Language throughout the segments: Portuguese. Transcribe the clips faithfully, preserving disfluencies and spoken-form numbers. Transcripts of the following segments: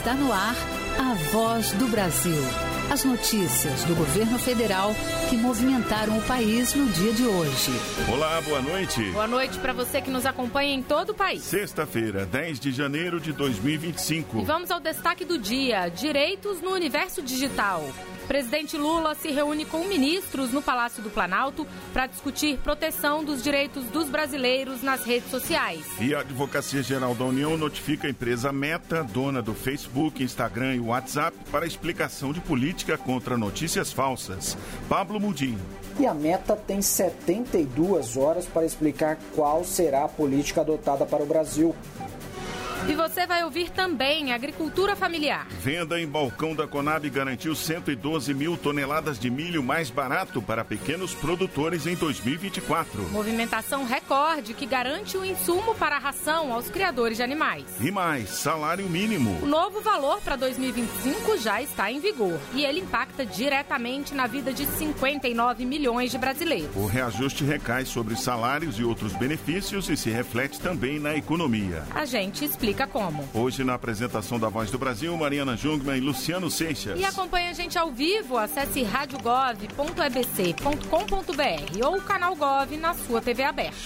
Está no ar a Voz do Brasil. As notícias do governo federal que movimentaram o país no dia de hoje. Olá, boa noite. Boa noite para você que nos acompanha em todo o país. Sexta-feira, dez de janeiro de dois mil e vinte e cinco. E vamos ao destaque do dia: direitos no universo digital. Presidente Lula se reúne com ministros no Palácio do Planalto para discutir proteção dos direitos dos brasileiros nas redes sociais. E a Advocacia Geral da União notifica a empresa Meta, dona do Facebook, Instagram e WhatsApp, para explicação de política contra notícias falsas. Pablo Mudim. E a Meta tem setenta e duas horas para explicar qual será a política adotada para o Brasil. E você vai ouvir também agricultura familiar. Venda em balcão da Conab garantiu cento e doze mil toneladas de milho mais barato para pequenos produtores em dois mil e vinte e quatro. Movimentação recorde que garante o insumo para a ração aos criadores de animais. E mais, salário mínimo. O novo valor para dois mil e vinte e cinco já está em vigor e ele impacta diretamente na vida de cinquenta e nove milhões de brasileiros. O reajuste recai sobre salários e outros benefícios e se reflete também na economia. A gente explica como. Hoje, na apresentação da Voz do Brasil, Mariana Jungmann e Luciano Seixas. E acompanhe a gente ao vivo, acesse rádio gov ponto e b c ponto com ponto b r ou o canal Gov na sua T V aberta.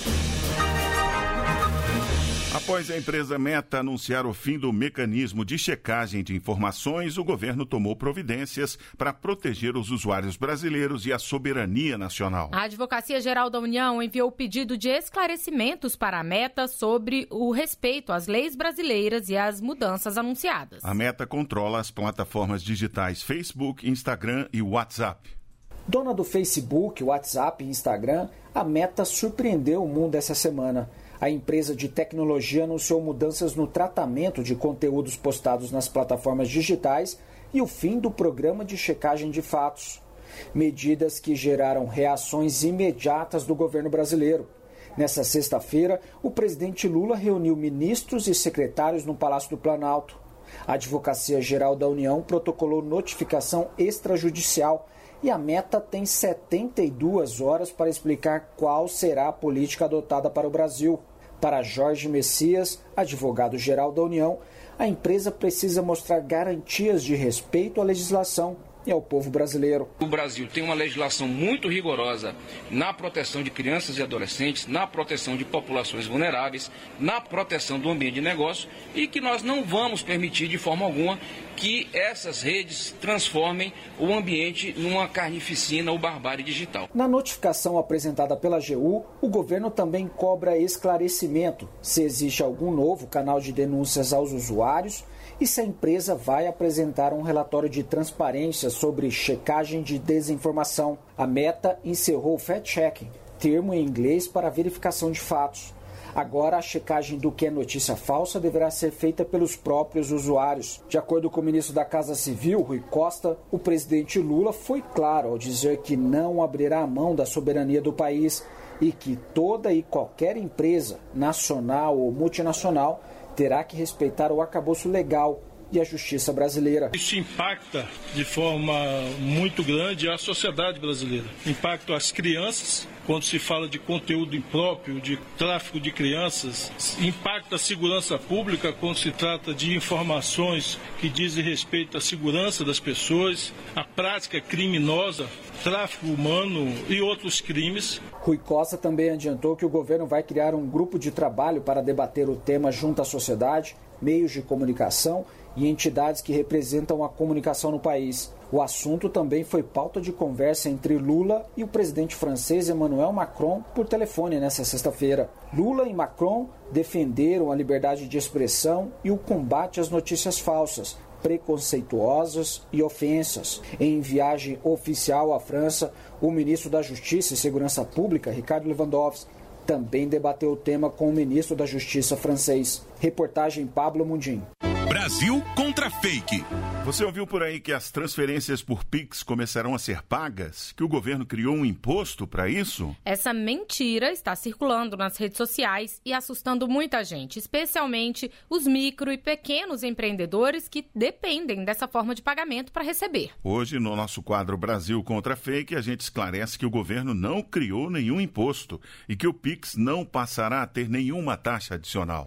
Após a empresa Meta anunciar o fim do mecanismo de checagem de informações, o governo tomou providências para proteger os usuários brasileiros e a soberania nacional. A Advocacia Geral da União enviou pedido de esclarecimentos para a Meta sobre o respeito às leis brasileiras e às mudanças anunciadas. A Meta controla as plataformas digitais Facebook, Instagram e WhatsApp. Dona do Facebook, WhatsApp e Instagram, a Meta surpreendeu o mundo essa semana. A empresa de tecnologia anunciou mudanças no tratamento de conteúdos postados nas plataformas digitais e o fim do programa de checagem de fatos. Medidas que geraram reações imediatas do governo brasileiro. Nessa sexta-feira, o presidente Lula reuniu ministros e secretários no Palácio do Planalto. A Advocacia Geral da União protocolou notificação extrajudicial e a Meta tem setenta e duas horas para explicar qual será a política adotada para o Brasil. Para Jorge Messias, advogado-geral da União, a empresa precisa mostrar garantias de respeito à legislação e ao povo brasileiro. O Brasil tem uma legislação muito rigorosa na proteção de crianças e adolescentes, na proteção de populações vulneráveis, na proteção do ambiente de negócio e que nós não vamos permitir de forma alguma que essas redes transformem o ambiente numa carnificina ou barbárie digital. Na notificação apresentada pela A G U, o governo também cobra esclarecimento se existe algum novo canal de denúncias aos usuários e se a empresa vai apresentar um relatório de transparência sobre checagem de desinformação. A Meta encerrou o fact-checking, termo em inglês para verificação de fatos. Agora, a checagem do que é notícia falsa deverá ser feita pelos próprios usuários. De acordo com o ministro da Casa Civil, Rui Costa, o presidente Lula foi claro ao dizer que não abrirá a mão da soberania do país e que toda e qualquer empresa, nacional ou multinacional, terá que respeitar o arcabouço legal e a justiça brasileira. Isso impacta de forma muito grande a sociedade brasileira. Impacta as crianças, quando se fala de conteúdo impróprio, de tráfico de crianças. Impacta a segurança pública, quando se trata de informações que dizem respeito à segurança das pessoas, a prática criminosa, tráfico humano e outros crimes. Rui Costa também adiantou que o governo vai criar um grupo de trabalho para debater o tema junto à sociedade, meios de comunicação e entidades que representam a comunicação no país. O assunto também foi pauta de conversa entre Lula e o presidente francês Emmanuel Macron por telefone nesta sexta-feira. Lula e Macron defenderam a liberdade de expressão e o combate às notícias falsas, preconceituosas e ofensas. Em viagem oficial à França, o ministro da Justiça e Segurança Pública, Ricardo Lewandowski, também debateu o tema com o ministro da Justiça francês. Reportagem Pablo Mundim. Brasil contra fake. Você ouviu por aí que as transferências por Pix começarão a ser pagas? Que o governo criou um imposto para isso? Essa mentira está circulando nas redes sociais e assustando muita gente, especialmente os micro e pequenos empreendedores que dependem dessa forma de pagamento para receber. Hoje, no nosso quadro Brasil contra Fake, a gente esclarece que o governo não criou nenhum imposto e que o Pix não passará a ter nenhuma taxa adicional.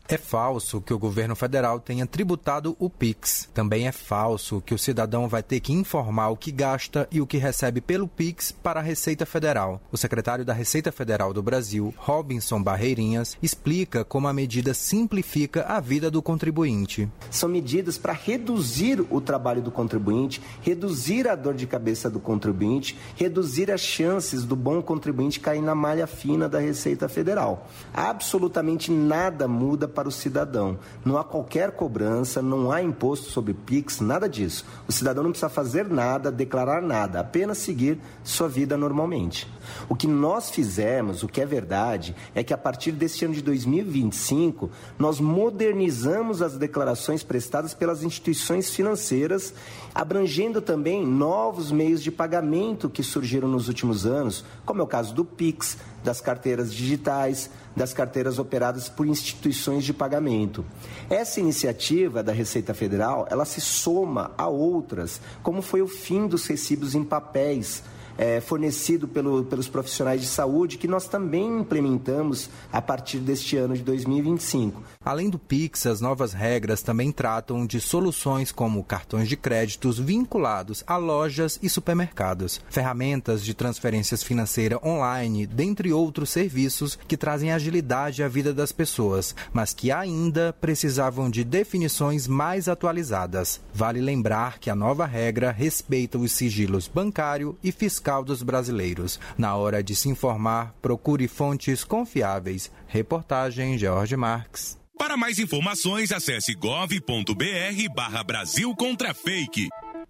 É falso que o governo federal tenha tributado o Pix. Também é falso que o cidadão vai ter que informar o que gasta e o que recebe pelo Pix para a Receita Federal. O secretário da Receita Federal do Brasil, Robinson Barreirinhas, explica como a medida simplifica a vida do contribuinte. São medidas para reduzir o trabalho do contribuinte, reduzir a dor de cabeça do contribuinte, reduzir as chances do bom contribuinte cair na malha fina da Receita Federal. Absolutamente nada muda para o cidadão. Não há qualquer cobrança, não há imposto sobre Pix, nada disso. O cidadão não precisa fazer nada, declarar nada, apenas seguir sua vida normalmente. O que nós fizemos, o que é verdade, é que a partir deste ano de dois mil e vinte e cinco, nós modernizamos as declarações prestadas pelas instituições financeiras, abrangendo também novos meios de pagamento que surgiram nos últimos anos, como é o caso do Pix, das carteiras digitais, das carteiras operadas por instituições de pagamento. Essa iniciativa da Receita Federal, ela se soma a outras, como foi o fim dos recibos em papéis, É, fornecido pelo, pelos profissionais de saúde, que nós também implementamos a partir deste ano de dois mil e vinte e cinco. Além do Pix, as novas regras também tratam de soluções como cartões de créditos vinculados a lojas e supermercados, ferramentas de transferências financeiras online, dentre outros serviços que trazem agilidade à vida das pessoas, mas que ainda precisavam de definições mais atualizadas. Vale lembrar que a nova regra respeita os sigilos bancário e fiscal dos brasileiros. Na hora de se informar, procure fontes confiáveis. Reportagem George Marques. Para mais informações, acesse gov ponto br barra Brasil contra fake.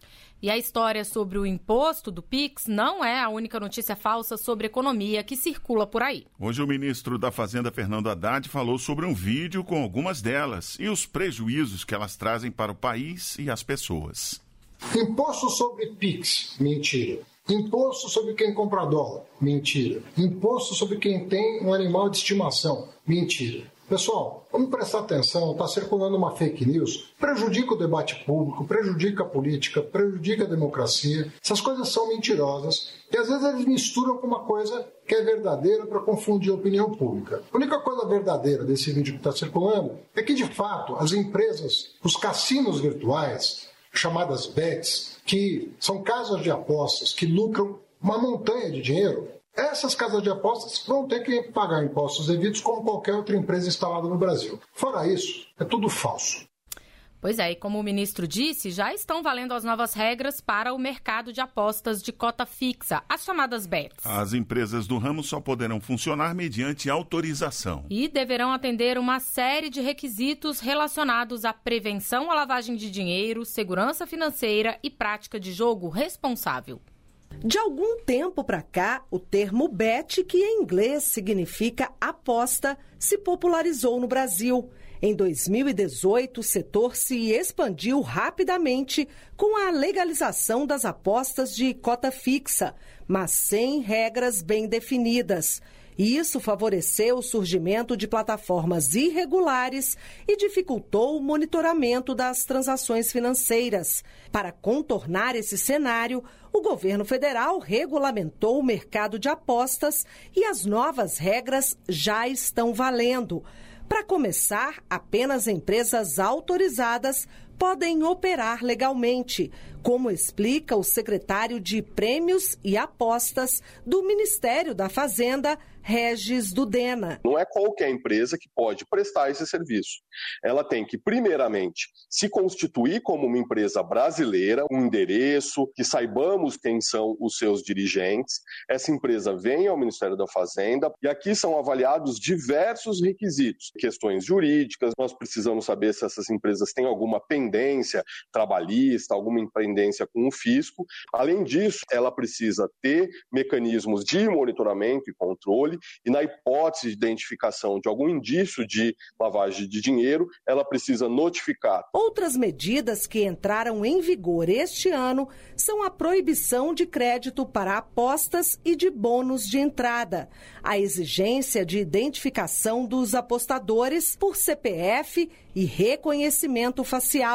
E a história sobre o imposto do Pix não é a única notícia falsa sobre economia que circula por aí. Hoje o ministro da Fazenda, Fernando Haddad, falou sobre um vídeo com algumas delas e os prejuízos que elas trazem para o país e as pessoas. Imposto sobre Pix, mentira. Imposto sobre quem compra dólar, mentira. Imposto sobre quem tem um animal de estimação, mentira. Pessoal, vamos prestar atenção, está circulando uma fake news, prejudica o debate público, prejudica a política, prejudica a democracia. Essas coisas são mentirosas e às vezes eles misturam com uma coisa que é verdadeira para confundir a opinião pública. A única coisa verdadeira desse vídeo que está circulando é que, de fato, as empresas, os cassinos virtuais, chamadas bets, que são casas de apostas que lucram uma montanha de dinheiro, essas casas de apostas vão ter que pagar impostos devidos como qualquer outra empresa instalada no Brasil. Fora isso, é tudo falso. Pois é, e como o ministro disse, já estão valendo as novas regras para o mercado de apostas de cota fixa, as chamadas bets. As empresas do ramo só poderão funcionar mediante autorização. E deverão atender uma série de requisitos relacionados à prevenção à lavagem de dinheiro, segurança financeira e prática de jogo responsável. De algum tempo para cá, o termo bet, que em inglês significa aposta, se popularizou no Brasil. Em dois mil e dezoito, o setor se expandiu rapidamente com a legalização das apostas de cota fixa, mas sem regras bem definidas. Isso favoreceu o surgimento de plataformas irregulares e dificultou o monitoramento das transações financeiras. Para contornar esse cenário, o governo federal regulamentou o mercado de apostas e as novas regras já estão valendo. Para começar, apenas empresas autorizadas podem operar legalmente, como explica o secretário de Prêmios e Apostas do Ministério da Fazenda, Regis Dudena. Não é qualquer empresa que pode prestar esse serviço. Ela tem que, primeiramente, se constituir como uma empresa brasileira, um endereço, que saibamos quem são os seus dirigentes. Essa empresa vem ao Ministério da Fazenda e aqui são avaliados diversos requisitos, questões jurídicas. Nós precisamos saber se essas empresas têm alguma pendência trabalhista, alguma pendência com o fisco. Além disso, ela precisa ter mecanismos de monitoramento e controle. E na hipótese de identificação de algum indício de lavagem de dinheiro, ela precisa notificar. Outras medidas que entraram em vigor este ano são a proibição de crédito para apostas e de bônus de entrada, a exigência de identificação dos apostadores por C P F e reconhecimento facial,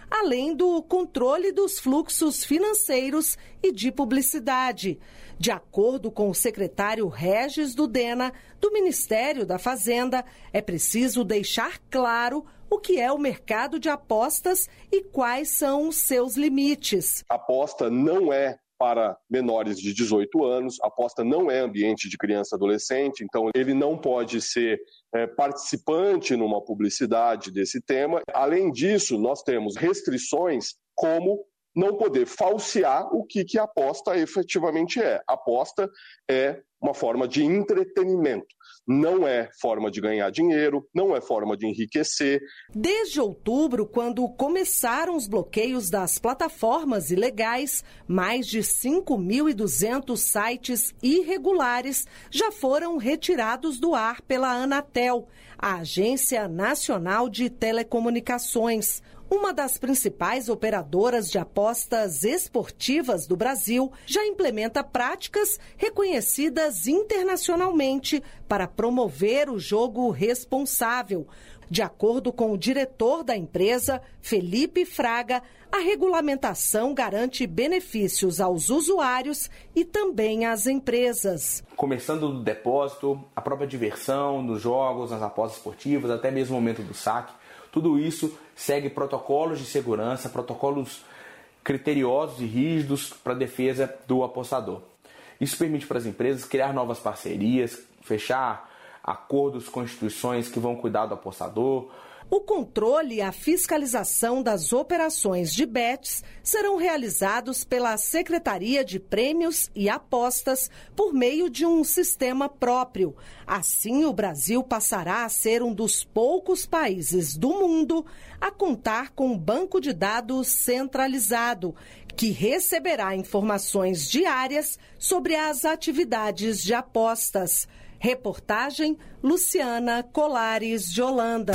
além do controle dos fluxos financeiros e de publicidade. De acordo com o secretário Regis Dudena, do Ministério da Fazenda, é preciso deixar claro o que é o mercado de apostas e quais são os seus limites. A aposta não é para menores de dezoito anos, a aposta não é ambiente de criança e adolescente, então ele não pode ser é, participante numa publicidade desse tema. Além disso, nós temos restrições como não poder falsear o que, que a aposta efetivamente é. A aposta é uma forma de entretenimento, não é forma de ganhar dinheiro, não é forma de enriquecer. Desde outubro, quando começaram os bloqueios das plataformas ilegais, mais de cinco mil e duzentos sites irregulares já foram retirados do ar pela Anatel, a Agência Nacional de Telecomunicações. Uma das principais operadoras de apostas esportivas do Brasil já implementa práticas reconhecidas internacionalmente para promover o jogo responsável. De acordo com o diretor da empresa, Felipe Fraga, a regulamentação garante benefícios aos usuários e também às empresas. Começando do depósito, a própria diversão nos jogos, nas apostas esportivas, até mesmo o momento do saque. Tudo isso segue protocolos de segurança, protocolos criteriosos e rígidos para a defesa do apostador. Isso permite para as empresas criar novas parcerias, fechar acordos com instituições que vão cuidar do apostador. O controle e a fiscalização das operações de bets serão realizados pela Secretaria de Prêmios e Apostas por meio de um sistema próprio. Assim, o Brasil passará a ser um dos poucos países do mundo a contar com um banco de dados centralizado, que receberá informações diárias sobre as atividades de apostas. Reportagem Luciana Colares de Holanda.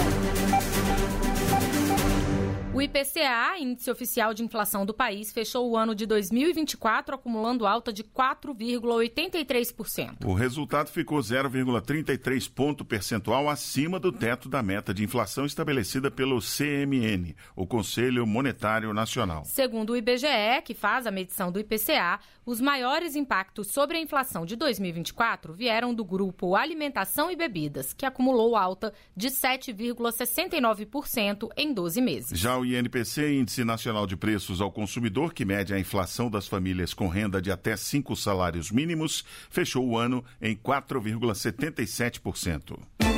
O I P C A, Índice Oficial de Inflação do país, fechou o ano de dois mil e vinte e quatro acumulando alta de quatro vírgula oitenta e três por cento. O resultado ficou zero vírgula trinta e três ponto percentual acima do teto da meta de inflação estabelecida pelo C M N, o Conselho Monetário Nacional. Segundo o I B G E, que faz a medição do I P C A, os maiores impactos sobre a inflação de dois mil e vinte e quatro vieram do grupo Alimentação e Bebidas, que acumulou alta de sete vírgula sessenta e nove por cento em doze meses. Já o I N P C, Índice Nacional de Preços ao Consumidor, que mede a inflação das famílias com renda de até cinco salários mínimos, fechou o ano em quatro vírgula setenta e sete por cento.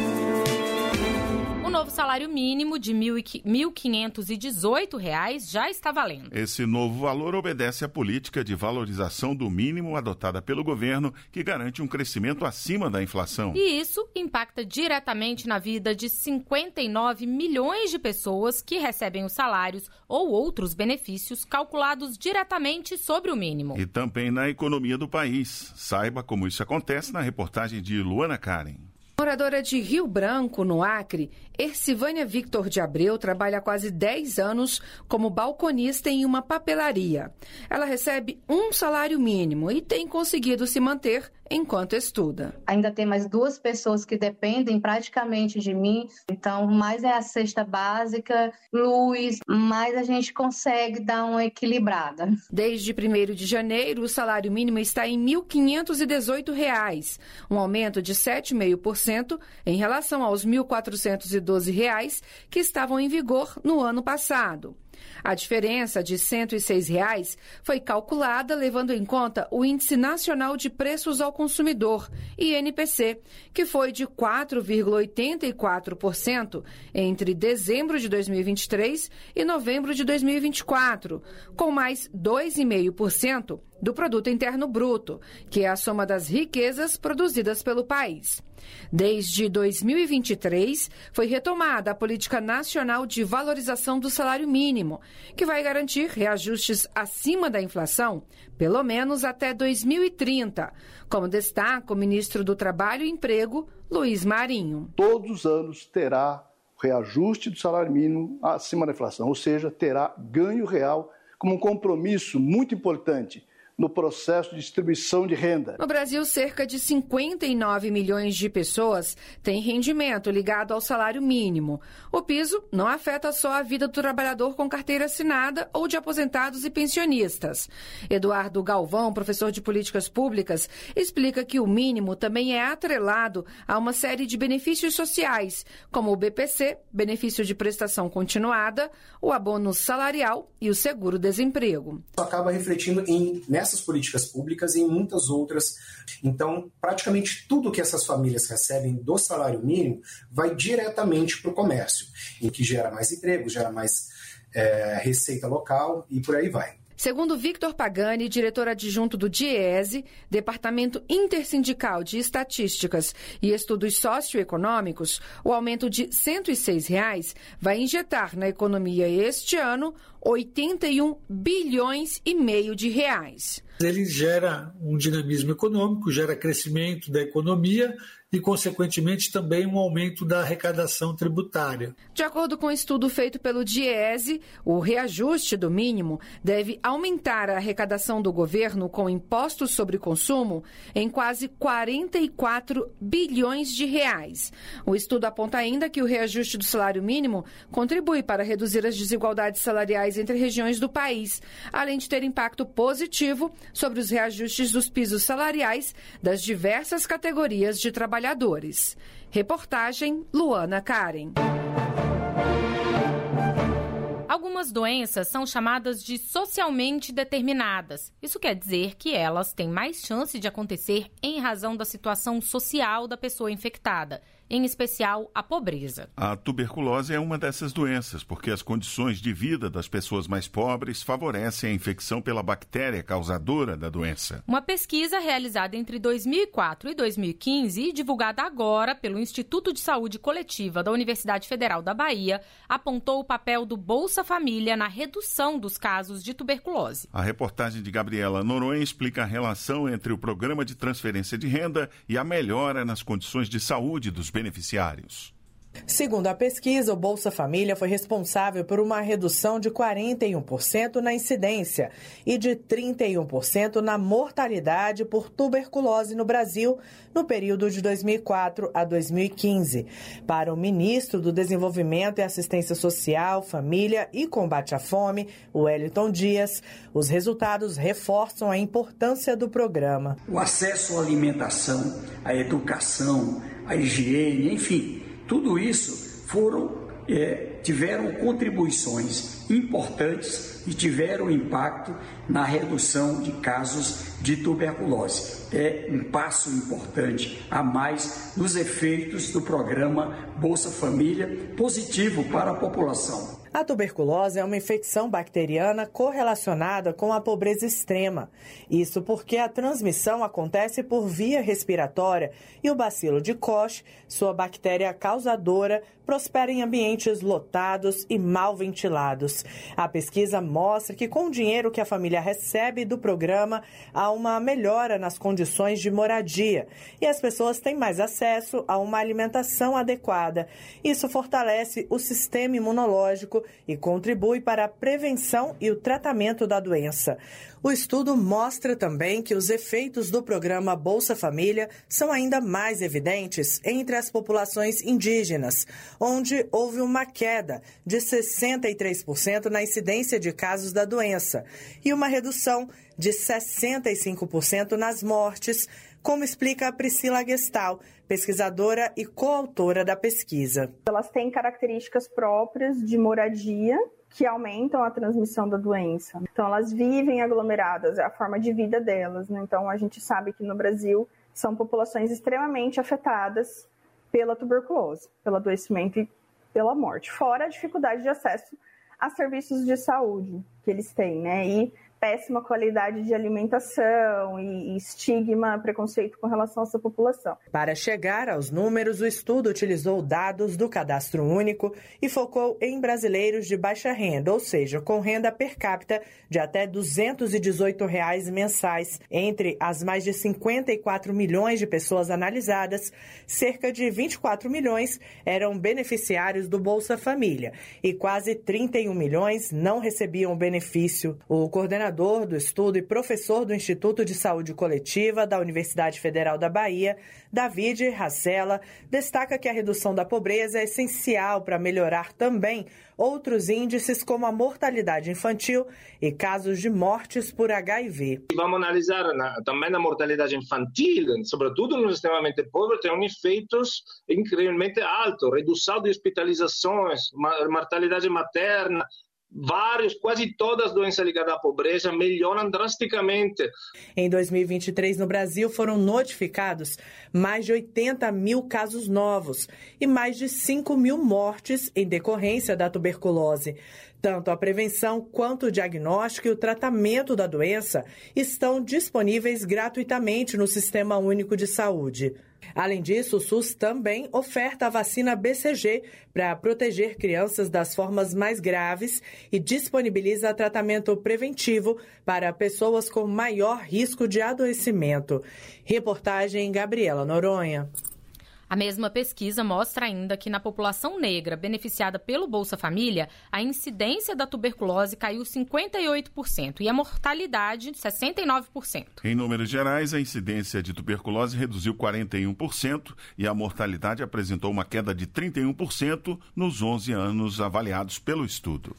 O novo salário mínimo de mil quinhentos e dezoito reais já está valendo. Esse novo valor obedece à política de valorização do mínimo adotada pelo governo, que garante um crescimento acima da inflação. E isso impacta diretamente na vida de cinquenta e nove milhões de pessoas que recebem os salários ou outros benefícios calculados diretamente sobre o mínimo. E também na economia do país. Saiba como isso acontece na reportagem de Luana Karen. Moradora de Rio Branco, no Acre, Ercivânia Victor de Abreu trabalha há quase dez anos como balconista em uma papelaria. Ela recebe um salário mínimo e tem conseguido se manter enquanto estuda. Ainda tem mais duas pessoas que dependem praticamente de mim, então mais é a cesta básica, luz, mais a gente consegue dar uma equilibrada. Desde primeiro de janeiro, o salário mínimo está em mil quinhentos e dezoito reais, um aumento de sete vírgula cinco por cento em relação aos mil quatrocentos e doze reais que estavam em vigor no ano passado. A diferença de cento e seis reais foi calculada levando em conta o Índice Nacional de Preços ao Consumidor, I N P C, que foi de quatro vírgula oitenta e quatro por cento entre dezembro de dois mil e vinte e três e novembro de dois mil e vinte e quatro, com mais dois vírgula cinco por cento do Produto Interno Bruto, que é a soma das riquezas produzidas pelo país. Desde dois mil e vinte e três, foi retomada a Política Nacional de Valorização do Salário Mínimo, que vai garantir reajustes acima da inflação, pelo menos até dois mil e trinta, como destaca o ministro do Trabalho e Emprego, Luiz Marinho. Todos os anos terá reajuste do salário mínimo acima da inflação, ou seja, terá ganho real como um compromisso muito importante no processo de distribuição de renda. No Brasil, cerca de cinquenta e nove milhões de pessoas têm rendimento ligado ao salário mínimo. O piso não afeta só a vida do trabalhador com carteira assinada ou de aposentados e pensionistas. Eduardo Galvão, professor de políticas públicas, explica que o mínimo também é atrelado a uma série de benefícios sociais, como o B P C, benefício de prestação continuada, o abono salarial e o seguro-desemprego. Isso acaba refletindo em, nessas políticas públicas e em muitas outras. Então, praticamente tudo que essas famílias recebem do salário mínimo vai diretamente para o comércio, em que gera mais emprego, gera mais é, receita local e por aí vai. Segundo Victor Pagani, diretor adjunto do DIEESE, Departamento Intersindical de Estatísticas e Estudos Socioeconômicos, o aumento de cento e seis reais vai injetar na economia este ano oitenta e um bilhões e meio de reais. Ele gera um dinamismo econômico, gera crescimento da economia e, consequentemente, também um aumento da arrecadação tributária. De acordo com um estudo feito pelo DIEESE, o reajuste do mínimo deve aumentar a arrecadação do governo com impostos sobre consumo em quase quarenta e quatro bilhões de reais. O estudo aponta ainda que o reajuste do salário mínimo contribui para reduzir as desigualdades salariais entre regiões do país, além de ter impacto positivo sobre os reajustes dos pisos salariais das diversas categorias de trabalhadores. Reportagem Luana Karen. Algumas doenças são chamadas de socialmente determinadas. Isso quer dizer que elas têm mais chance de acontecer em razão da situação social da pessoa infectada, em especial a pobreza. A tuberculose é uma dessas doenças, porque as condições de vida das pessoas mais pobres favorecem a infecção pela bactéria causadora da doença. Uma pesquisa realizada entre dois mil e quatro e dois mil e quinze e divulgada agora pelo Instituto de Saúde Coletiva da Universidade Federal da Bahia apontou o papel do Bolsa Família na redução dos casos de tuberculose. A reportagem de Gabriela Noronha explica a relação entre o programa de transferência de renda e a melhora nas condições de saúde dos beneficiários. Segundo a pesquisa, o Bolsa Família foi responsável por uma redução de quarenta e um por cento na incidência e de trinta e um por cento na mortalidade por tuberculose no Brasil no período de dois mil e quatro a dois mil e quinze. Para o ministro do Desenvolvimento e Assistência Social, Família e Combate à Fome, Wellington Dias, os resultados reforçam a importância do programa. O acesso à alimentação, à educação, à higiene, enfim, tudo isso foram, é, tiveram contribuições importantes e tiveram impacto na redução de casos de tuberculose. É um passo importante a mais nos efeitos do programa Bolsa Família, positivo para a população. A tuberculose é uma infecção bacteriana correlacionada com a pobreza extrema. Isso porque a transmissão acontece por via respiratória e o bacilo de Koch, sua bactéria causadora, prospera em ambientes lotados e mal ventilados. A pesquisa mostra que com o dinheiro que a família recebe do programa, há uma melhora nas condições de moradia e as pessoas têm mais acesso a uma alimentação adequada. Isso fortalece o sistema imunológico e contribui para a prevenção e o tratamento da doença. O estudo mostra também que os efeitos do programa Bolsa Família são ainda mais evidentes entre as populações indígenas, onde houve uma queda de sessenta e três por cento na incidência de casos da doença e uma redução de sessenta e cinco por cento nas mortes, como explica a Priscila Gestal, pesquisadora e coautora da pesquisa. Elas têm características próprias de moradia que aumentam a transmissão da doença. Então, elas vivem aglomeradas, é a forma de vida delas, né? Então, a gente sabe que no Brasil são populações extremamente afetadas pela tuberculose, pelo adoecimento e pela morte, fora a dificuldade de acesso a serviços de saúde que eles têm, né? E péssima qualidade de alimentação e estigma, preconceito com relação a essa população. Para chegar aos números, o estudo utilizou dados do Cadastro Único e focou em brasileiros de baixa renda, ou seja, com renda per capita de até duzentos e dezoito reais mensais. Entre as mais de cinquenta e quatro milhões de pessoas analisadas, cerca de vinte e quatro milhões eram beneficiários do Bolsa Família e quase trinta e um milhões não recebiam o benefício. O coordenador coordenador do estudo e professor do Instituto de Saúde Coletiva da Universidade Federal da Bahia, David Racela, destaca que a redução da pobreza é essencial para melhorar também outros índices como a mortalidade infantil e casos de mortes por H I V. Vamos analisar na, também a mortalidade infantil, sobretudo no extremamente pobre, tem um efeitos incrivelmente alto, redução de hospitalizações, mortalidade materna, vários, quase todas as doenças ligadas à pobreza melhoram drasticamente. Em dois mil e vinte e três, no Brasil, foram notificados mais de oitenta mil casos novos e mais de cinco mil mortes em decorrência da tuberculose. Tanto a prevenção quanto o diagnóstico e o tratamento da doença estão disponíveis gratuitamente no Sistema Único de Saúde. Além disso, o SUS também oferta a vacina B C G para proteger crianças das formas mais graves e disponibiliza tratamento preventivo para pessoas com maior risco de adoecimento. Reportagem Gabriela Noronha. A mesma pesquisa mostra ainda que na população negra beneficiada pelo Bolsa Família, a incidência da tuberculose caiu cinquenta e oito por cento e a mortalidade sessenta e nove por cento. Em números gerais, a incidência de tuberculose reduziu quarenta e um por cento e a mortalidade apresentou uma queda de trinta e um por cento nos onze anos avaliados pelo estudo.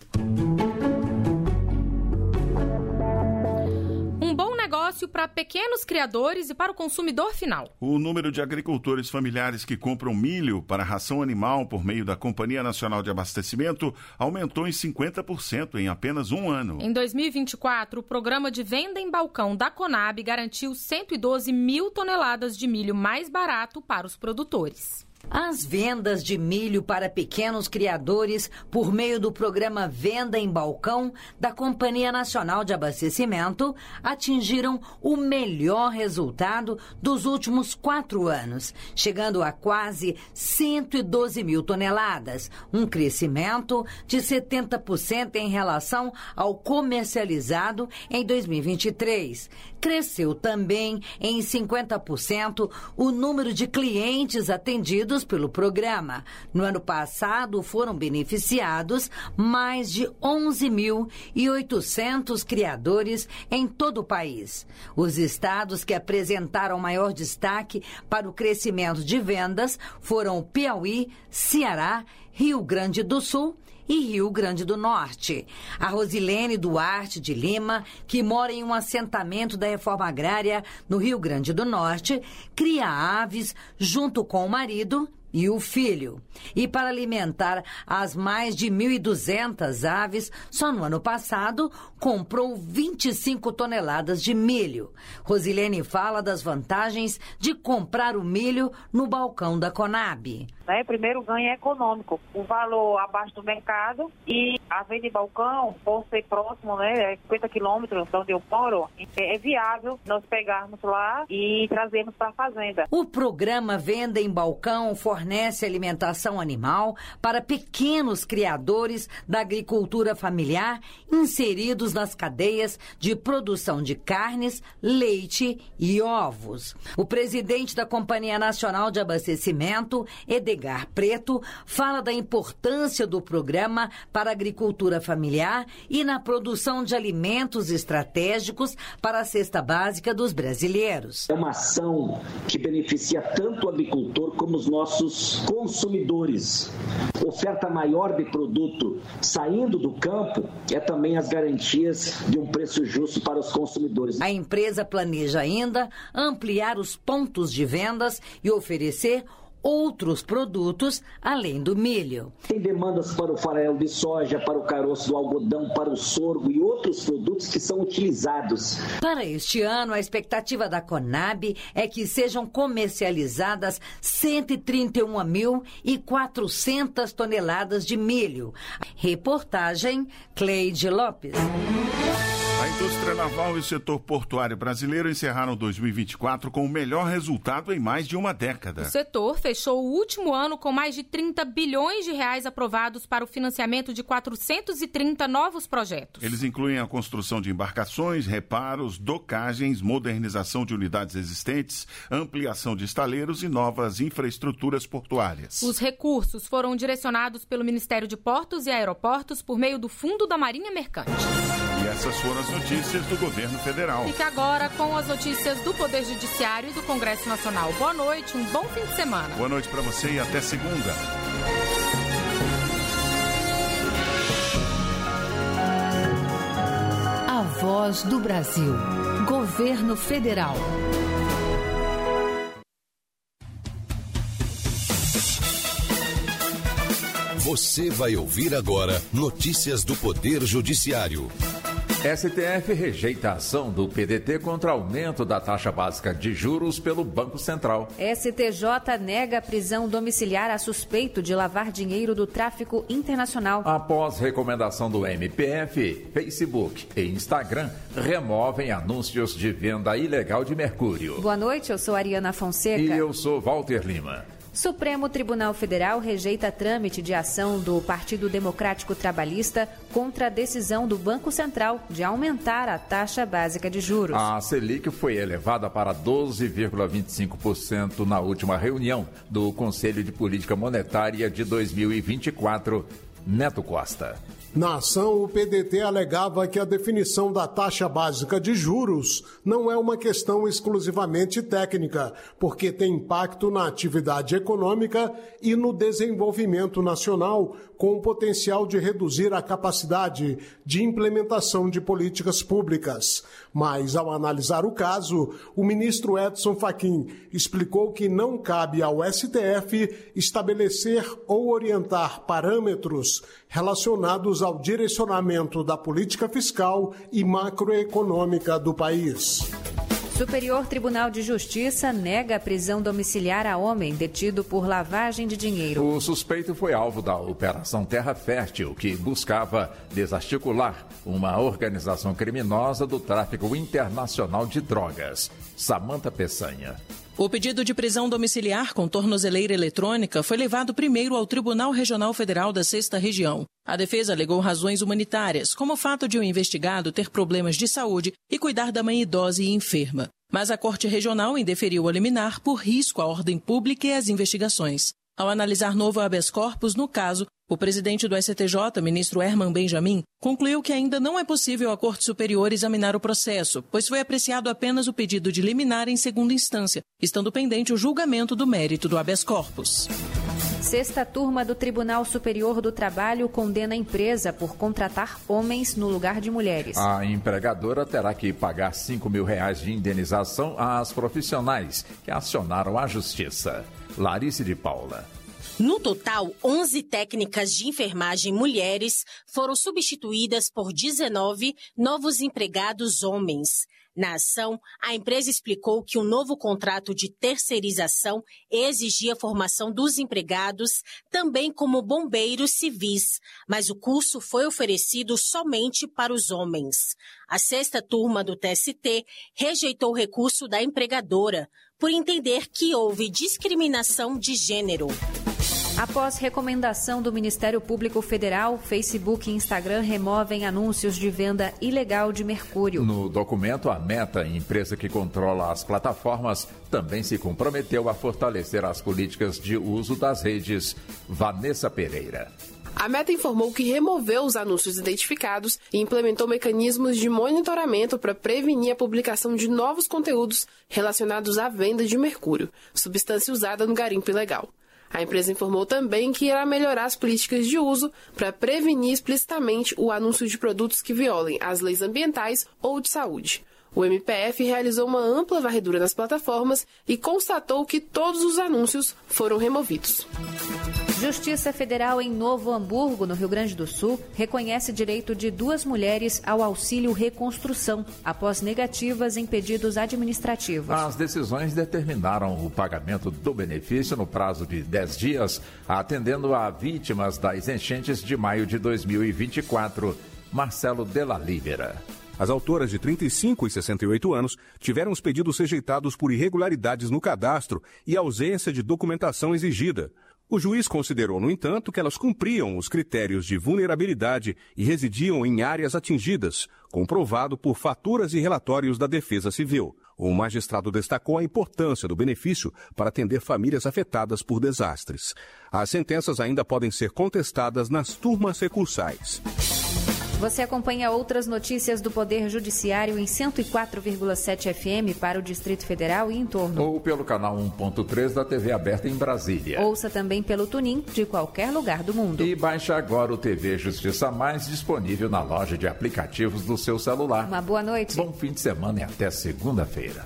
Negócio para pequenos criadores e para o consumidor final. O número de agricultores familiares que compram milho para ração animal por meio da Companhia Nacional de Abastecimento aumentou em cinquenta por cento em apenas um ano. Em dois mil e vinte e quatro, o programa de venda em balcão da Conab garantiu cento e doze mil toneladas de milho mais barato para os produtores. As vendas de milho para pequenos criadores por meio do programa Venda em Balcão da Companhia Nacional de Abastecimento atingiram o melhor resultado dos últimos quatro anos, chegando a quase cento e doze mil toneladas, um crescimento de setenta por cento em relação ao comercializado em dois mil e vinte e três. Cresceu também em cinquenta por cento o número de clientes atendidos pelo programa. No ano passado, foram beneficiados mais de onze mil e oitocentos criadores em todo o país. Os estados que apresentaram maior destaque para o crescimento de vendas foram Piauí, Ceará, Rio Grande do Sul e Rio Grande do Norte. A Rosilene Duarte de Lima, que mora em um assentamento da Reforma Agrária no Rio Grande do Norte, cria aves junto com o marido e o filho. E para alimentar as mais de mil e duzentas aves, só no ano passado comprou vinte e cinco toneladas de milho. Rosilene fala das vantagens de comprar o milho no balcão da Conab. Né? Primeiro, ganho é econômico, o valor abaixo do mercado, e a venda em balcão, por ser próximo, né, cinquenta quilômetros de onde eu moro, é viável nós pegarmos lá e trazermos para a fazenda. O programa Venda em Balcão fornece alimentação animal para pequenos criadores da agricultura familiar inseridos nas cadeias de produção de carnes, leite e ovos. O presidente da Companhia Nacional de Abastecimento, Edgar Preto, fala da importância do programa para a agricultura familiar e na produção de alimentos estratégicos para a cesta básica dos brasileiros. É uma ação que beneficia tanto o agricultor como os nossos consumidores. Oferta maior de produto saindo do campo é também as garantias de um preço justo para os consumidores. A empresa planeja ainda ampliar os pontos de vendas e oferecer outros produtos além do milho. Tem demandas para o farelo de soja, para o caroço do algodão, para o sorgo e outros produtos que são utilizados. Para este ano, a expectativa da Conab é que sejam comercializadas cento e trinta e um mil e quatrocentas toneladas de milho. Reportagem Cleide Lopes. A indústria naval e o setor portuário brasileiro encerraram dois mil e vinte e quatro com o melhor resultado em mais de uma década. O setor fechou o último ano com mais de trinta bilhões de reais aprovados para o financiamento de quatrocentos e trinta novos projetos. Eles incluem a construção de embarcações, reparos, docagens, modernização de unidades existentes, ampliação de estaleiros e novas infraestruturas portuárias. Os recursos foram direcionados pelo Ministério de Portos e Aeroportos por meio do Fundo da Marinha Mercante. E essas foram as notícias do governo federal. Fique agora com as notícias do Poder Judiciário e do Congresso Nacional. Boa noite, um bom fim de semana. Boa noite para você e até segunda. A Voz do Brasil. Governo Federal. Você vai ouvir agora notícias do Poder Judiciário. S T F rejeita a ação do P D T contra aumento da taxa básica de juros pelo Banco Central. S T J nega a prisão domiciliar a suspeito de lavar dinheiro do tráfico internacional. Após recomendação do M P F, Facebook e Instagram removem anúncios de venda ilegal de mercúrio. Boa noite, eu sou Ariana Fonseca. E eu sou Walter Lima. Supremo Tribunal Federal rejeita trâmite de ação do Partido Democrático Trabalhista contra a decisão do Banco Central de aumentar a taxa básica de juros. A Selic foi elevada para doze vírgula vinte e cinco por cento na última reunião do Conselho de Política Monetária de dois mil e vinte e quatro. Neto Costa. Na ação, o P D T alegava que a definição da taxa básica de juros não é uma questão exclusivamente técnica, porque tem impacto na atividade econômica e no desenvolvimento nacional, com o potencial de reduzir a capacidade de implementação de políticas públicas. Mas, ao analisar o caso, o ministro Edson Fachin explicou que não cabe ao S T F estabelecer ou orientar parâmetros relacionados ao direcionamento da política fiscal e macroeconômica do país. Superior Tribunal de Justiça nega a prisão domiciliar a homem detido por lavagem de dinheiro. O suspeito foi alvo da Operação Terra Fértil, que buscava desarticular uma organização criminosa do tráfico internacional de drogas. Samanta Peçanha. O pedido de prisão domiciliar com tornozeleira eletrônica foi levado primeiro ao Tribunal Regional Federal da Sexta Região. A defesa alegou razões humanitárias, como o fato de o investigado ter problemas de saúde e cuidar da mãe idosa e enferma. Mas a Corte Regional indeferiu a liminar por risco à ordem pública e às investigações. Ao analisar novo habeas corpus no caso, o presidente do S T J, ministro Herman Benjamin, concluiu que ainda não é possível a Corte Superior examinar o processo, pois foi apreciado apenas o pedido de liminar em segunda instância, estando pendente o julgamento do mérito do habeas corpus. Sexta turma do Tribunal Superior do Trabalho condena a empresa por contratar homens no lugar de mulheres. A empregadora terá que pagar cinco mil reais de indenização às profissionais que acionaram a justiça. Larice de Paula. No total, onze técnicas de enfermagem mulheres foram substituídas por dezenove novos empregados homens. Na ação, a empresa explicou que o novo contrato de terceirização exigia a formação dos empregados, também como bombeiros civis, mas o curso foi oferecido somente para os homens. A sexta turma do T S T rejeitou o recurso da empregadora, por entender que houve discriminação de gênero. Após recomendação do Ministério Público Federal, Facebook e Instagram removem anúncios de venda ilegal de mercúrio. No documento, a Meta, empresa que controla as plataformas, também se comprometeu a fortalecer as políticas de uso das redes. Vanessa Pereira. A Meta informou que removeu os anúncios identificados e implementou mecanismos de monitoramento para prevenir a publicação de novos conteúdos relacionados à venda de mercúrio, substância usada no garimpo ilegal. A empresa informou também que irá melhorar as políticas de uso para prevenir explicitamente o anúncio de produtos que violem as leis ambientais ou de saúde. O M P F realizou uma ampla varredura nas plataformas e constatou que todos os anúncios foram removidos. Justiça Federal em Novo Hamburgo, no Rio Grande do Sul, reconhece direito de duas mulheres ao auxílio reconstrução, após negativas em pedidos administrativos. As decisões determinaram o pagamento do benefício no prazo de dez dias, atendendo a vítimas das enchentes de maio de dois mil e vinte e quatro. Marcelo Della Libera. As autoras de trinta e cinco e sessenta e oito anos tiveram os pedidos rejeitados por irregularidades no cadastro e ausência de documentação exigida. O juiz considerou, no entanto, que elas cumpriam os critérios de vulnerabilidade e residiam em áreas atingidas, comprovado por faturas e relatórios da Defesa Civil. O magistrado destacou a importância do benefício para atender famílias afetadas por desastres. As sentenças ainda podem ser contestadas nas turmas recursais. Você acompanha outras notícias do Poder Judiciário em cento e quatro vírgula sete F M para o Distrito Federal e em torno. Ou pelo canal um ponto três da T V aberta em Brasília. Ouça também pelo Tunin de qualquer lugar do mundo. E baixe agora o T V Justiça Mais, disponível na loja de aplicativos do seu celular. Uma boa noite. Bom fim de semana e até segunda-feira.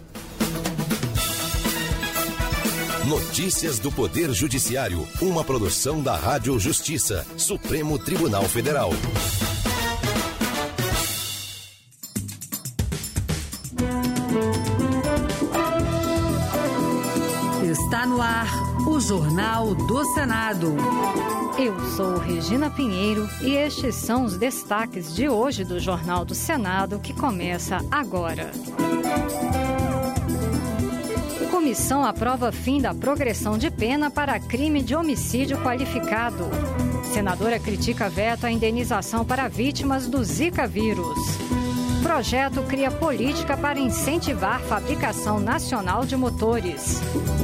Notícias do Poder Judiciário, uma produção da Rádio Justiça, Supremo Tribunal Federal. Está no ar o Jornal do Senado. Eu sou Regina Pinheiro e estes são os destaques de hoje do Jornal do Senado, que começa agora. Comissão aprova fim da progressão de pena para crime de homicídio qualificado. Senadora critica veto à indenização para vítimas do Zika vírus. Projeto cria política para incentivar fabricação nacional de motores.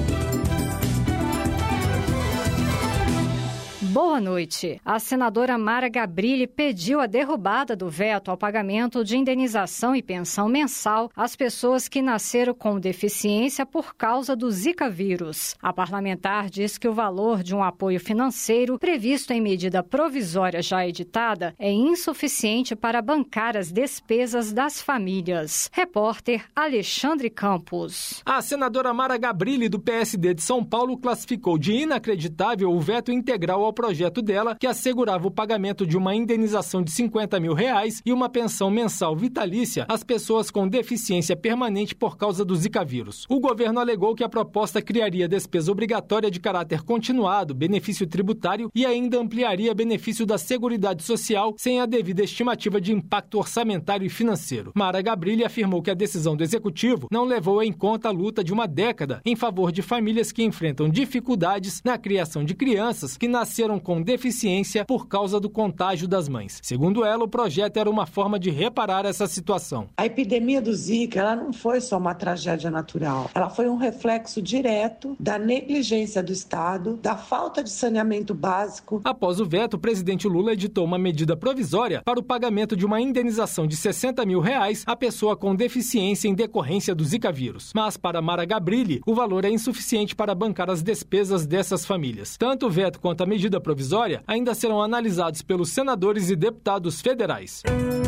Boa noite. A senadora Mara Gabrilli pediu a derrubada do veto ao pagamento de indenização e pensão mensal às pessoas que nasceram com deficiência por causa do Zika vírus. A parlamentar diz que o valor de um apoio financeiro previsto em medida provisória já editada é insuficiente para bancar as despesas das famílias. Repórter Alexandre Campos. A senadora Mara Gabrilli, do P S D de São Paulo, classificou de inacreditável o veto integral ao projeto dela, que assegurava o pagamento de uma indenização de cinquenta mil reais e uma pensão mensal vitalícia às pessoas com deficiência permanente por causa do Zika vírus. O governo alegou que a proposta criaria despesa obrigatória de caráter continuado, benefício tributário e ainda ampliaria benefício da Seguridade Social sem a devida estimativa de impacto orçamentário e financeiro. Mara Gabrilli afirmou que a decisão do Executivo não levou em conta a luta de uma década em favor de famílias que enfrentam dificuldades na criação de crianças que nasceram com deficiência por causa do contágio das mães. Segundo ela, o projeto era uma forma de reparar essa situação. A epidemia do Zika, ela não foi só uma tragédia natural. Ela foi um reflexo direto da negligência do Estado, da falta de saneamento básico. Após o veto, o presidente Lula editou uma medida provisória para o pagamento de uma indenização de sessenta mil reais à pessoa com deficiência em decorrência do Zika vírus. Mas, para Mara Gabrilli, o valor é insuficiente para bancar as despesas dessas famílias. Tanto o veto quanto a medida provisória ainda serão analisados pelos senadores e deputados federais.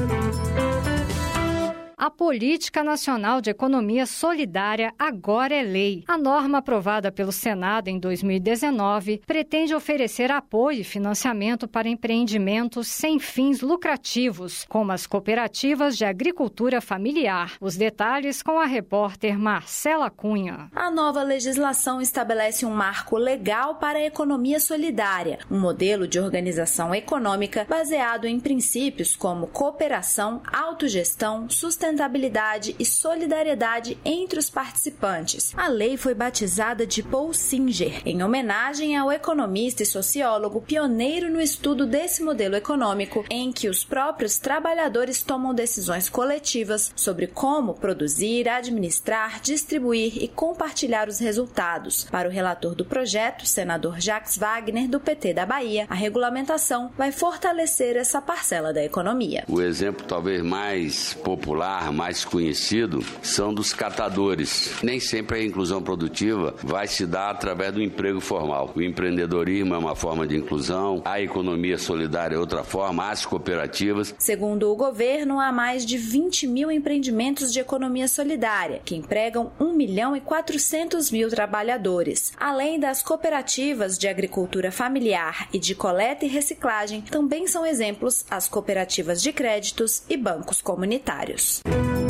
A Política Nacional de Economia Solidária agora é lei. A norma aprovada pelo Senado em dois mil e dezenove pretende oferecer apoio e financiamento para empreendimentos sem fins lucrativos, como as cooperativas de agricultura familiar. Os detalhes com a repórter Marcela Cunha. A nova legislação estabelece um marco legal para a economia solidária, um modelo de organização econômica baseado em princípios como cooperação, autogestão, sustentabilidade, sustentabilidade e solidariedade entre os participantes. A lei foi batizada de Paul Singer, em homenagem ao economista e sociólogo pioneiro no estudo desse modelo econômico, em que os próprios trabalhadores tomam decisões coletivas sobre como produzir, administrar, distribuir e compartilhar os resultados. Para o relator do projeto, senador Jacques Wagner, do P T da Bahia, a regulamentação vai fortalecer essa parcela da economia. O exemplo talvez mais popular, mais conhecido, são dos catadores. Nem sempre a inclusão produtiva vai se dar através do emprego formal. O empreendedorismo é uma forma de inclusão, a economia solidária é outra forma, as cooperativas. Segundo o governo, há mais de vinte mil empreendimentos de economia solidária, que empregam um milhão e quatrocentos mil trabalhadores. Além das cooperativas de agricultura familiar e de coleta e reciclagem, também são exemplos as cooperativas de créditos e bancos comunitários.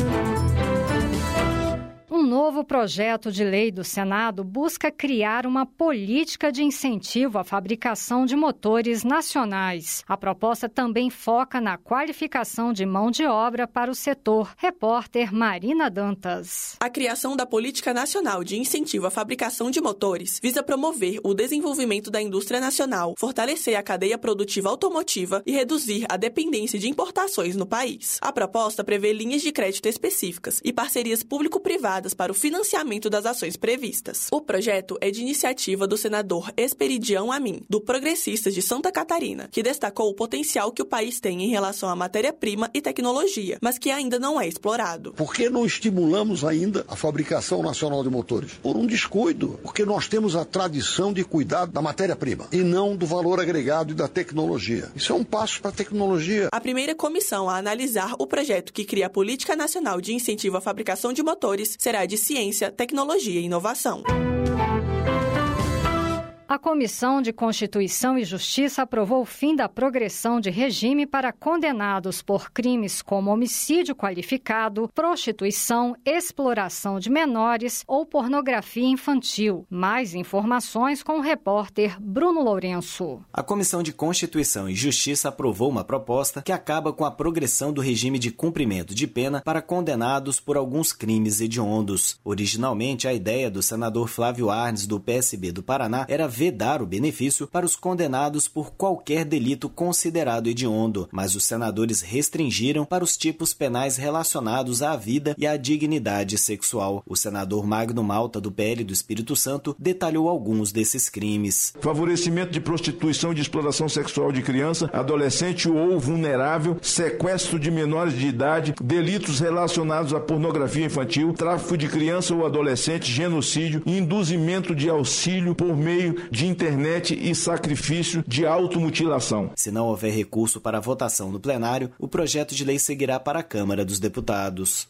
Um novo projeto de lei do Senado busca criar uma política de incentivo à fabricação de motores nacionais. A proposta também foca na qualificação de mão de obra para o setor. Repórter Marina Dantas. A criação da Política Nacional de Incentivo à Fabricação de Motores visa promover o desenvolvimento da indústria nacional, fortalecer a cadeia produtiva automotiva e reduzir a dependência de importações no país. A proposta prevê linhas de crédito específicas e parcerias público-privadas para o financiamento das ações previstas. O projeto é de iniciativa do senador Esperidião Amin, do Progressistas de Santa Catarina, que destacou o potencial que o país tem em relação à matéria-prima e tecnologia, mas que ainda não é explorado. Por que não estimulamos ainda a fabricação nacional de motores? Por um descuido, porque nós temos a tradição de cuidar da matéria-prima e não do valor agregado e da tecnologia. Isso é um passo para a tecnologia. A primeira comissão a analisar o projeto que cria a Política Nacional de Incentivo à Fabricação de Motores será a de Ciência, Tecnologia e Inovação. A Comissão de Constituição e Justiça aprovou o fim da progressão de regime para condenados por crimes como homicídio qualificado, prostituição, exploração de menores ou pornografia infantil. Mais informações com o repórter Bruno Lourenço. A Comissão de Constituição e Justiça aprovou uma proposta que acaba com a progressão do regime de cumprimento de pena para condenados por alguns crimes hediondos. Originalmente, a ideia do senador Flávio Arnes, do P S B do Paraná, era vedar o benefício para os condenados por qualquer delito considerado hediondo, mas os senadores restringiram para os tipos penais relacionados à vida e à dignidade sexual. O senador Magno Malta, do P L do Espírito Santo, detalhou alguns desses crimes. Favorecimento de prostituição e de exploração sexual de criança, adolescente ou vulnerável, sequestro de menores de idade, delitos relacionados à pornografia infantil, tráfico de criança ou adolescente, genocídio, induzimento de auxílio por meio de internet e sacrifício de automutilação. Se não houver recurso para votação no plenário, o projeto de lei seguirá para a Câmara dos Deputados.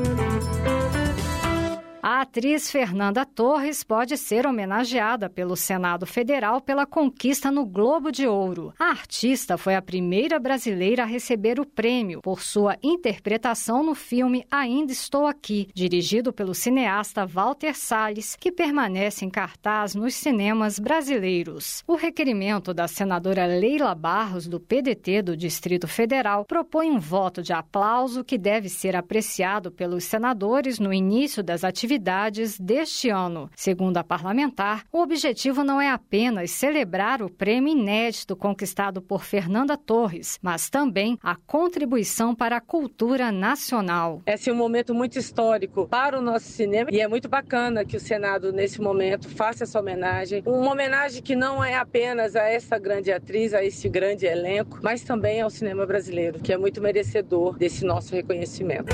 A atriz Fernanda Torres pode ser homenageada pelo Senado Federal pela conquista no Globo de Ouro. A artista foi a primeira brasileira a receber o prêmio por sua interpretação no filme Ainda Estou Aqui, dirigido pelo cineasta Walter Salles, que permanece em cartaz nos cinemas brasileiros. O requerimento da senadora Leila Barros, do P D T do Distrito Federal, propõe um voto de aplauso que deve ser apreciado pelos senadores no início das atividades deste ano. Segundo a parlamentar, o objetivo não é apenas celebrar o prêmio inédito conquistado por Fernanda Torres, mas também a contribuição para a cultura nacional. Esse é um momento muito histórico para o nosso cinema e é muito bacana que o Senado, nesse momento, faça essa homenagem. Uma homenagem que não é apenas a essa grande atriz, a esse grande elenco, mas também ao cinema brasileiro, que é muito merecedor desse nosso reconhecimento.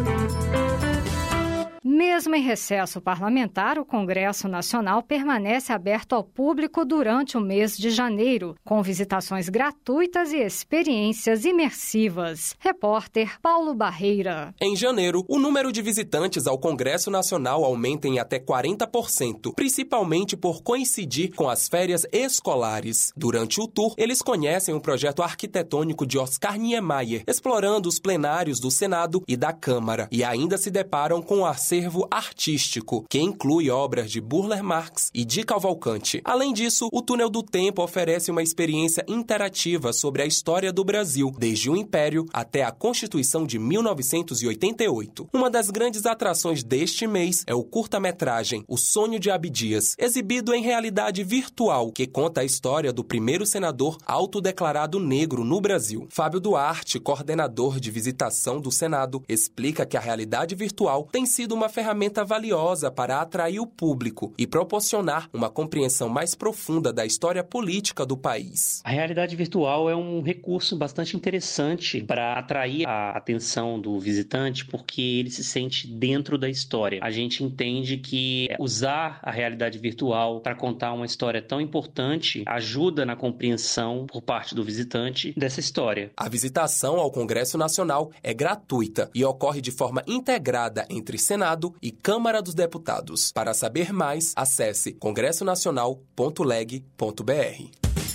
Mesmo em recesso parlamentar, o Congresso Nacional permanece aberto ao público durante o mês de janeiro, com visitações gratuitas e experiências imersivas. Repórter Paulo Barreira. Em janeiro, o número de visitantes ao Congresso Nacional aumenta em até quarenta por cento, principalmente por coincidir com as férias escolares. Durante o tour, eles conhecem o projeto arquitetônico de Oscar Niemeyer, explorando os plenários do Senado e da Câmara, e ainda se deparam com o acervo artístico, que inclui obras de Burle Marx e de Cavalcante. Além disso, o Túnel do Tempo oferece uma experiência interativa sobre a história do Brasil, desde o Império até a Constituição de mil novecentos e oitenta e oito. Uma das grandes atrações deste mês é o curta-metragem O Sonho de Abdias, exibido em realidade virtual, que conta a história do primeiro senador autodeclarado negro no Brasil. Fábio Duarte, coordenador de visitação do Senado, explica que a realidade virtual tem sido uma ferramenta valiosa para atrair o público e proporcionar uma compreensão mais profunda da história política do país. A realidade virtual é um recurso bastante interessante para atrair a atenção do visitante, porque ele se sente dentro da história. A gente entende que usar a realidade virtual para contar uma história tão importante ajuda na compreensão por parte do visitante dessa história. A visitação ao Congresso Nacional é gratuita e ocorre de forma integrada entre Senado e Câmara dos Deputados. Para saber mais, acesse congresso nacional ponto leg ponto br.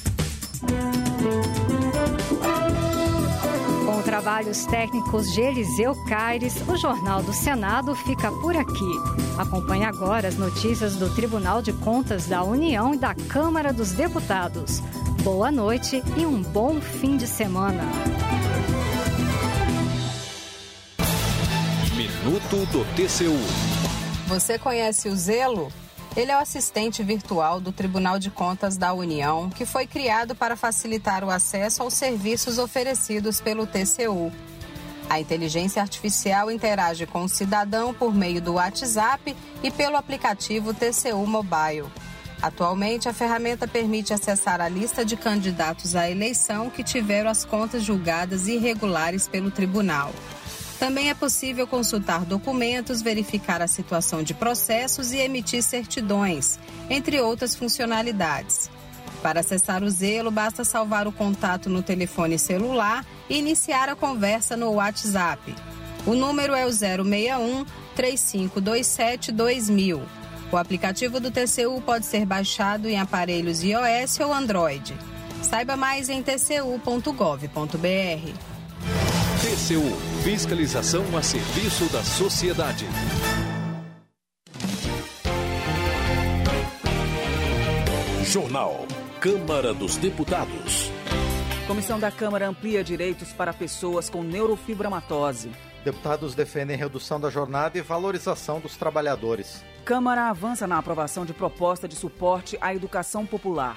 Com trabalhos técnicos de Eliseu Caires, o Jornal do Senado fica por aqui. Acompanhe agora as notícias do Tribunal de Contas da União e da Câmara dos Deputados. Boa noite e um bom fim de semana. Minuto do T C U. Você conhece o Zelo? Ele é o assistente virtual do Tribunal de Contas da União, que foi criado para facilitar o acesso aos serviços oferecidos pelo T C U. A inteligência artificial interage com o cidadão por meio do WhatsApp e pelo aplicativo T C U Mobile. Atualmente, a ferramenta permite acessar a lista de candidatos à eleição que tiveram as contas julgadas irregulares pelo tribunal. Também é possível consultar documentos, verificar a situação de processos e emitir certidões, entre outras funcionalidades. Para acessar o Zelo, basta salvar o contato no telefone celular e iniciar a conversa no WhatsApp. O número é o zero seis um, três cinco dois sete, dois mil. O aplicativo do T C U pode ser baixado em aparelhos iOS ou Android. Saiba mais em t c u ponto gov ponto b r. T C U, fiscalização a serviço da sociedade. Jornal Câmara dos Deputados. Comissão da Câmara amplia direitos para pessoas com neurofibromatose. Deputados defendem redução da jornada e valorização dos trabalhadores. Câmara avança na aprovação de proposta de suporte à educação popular.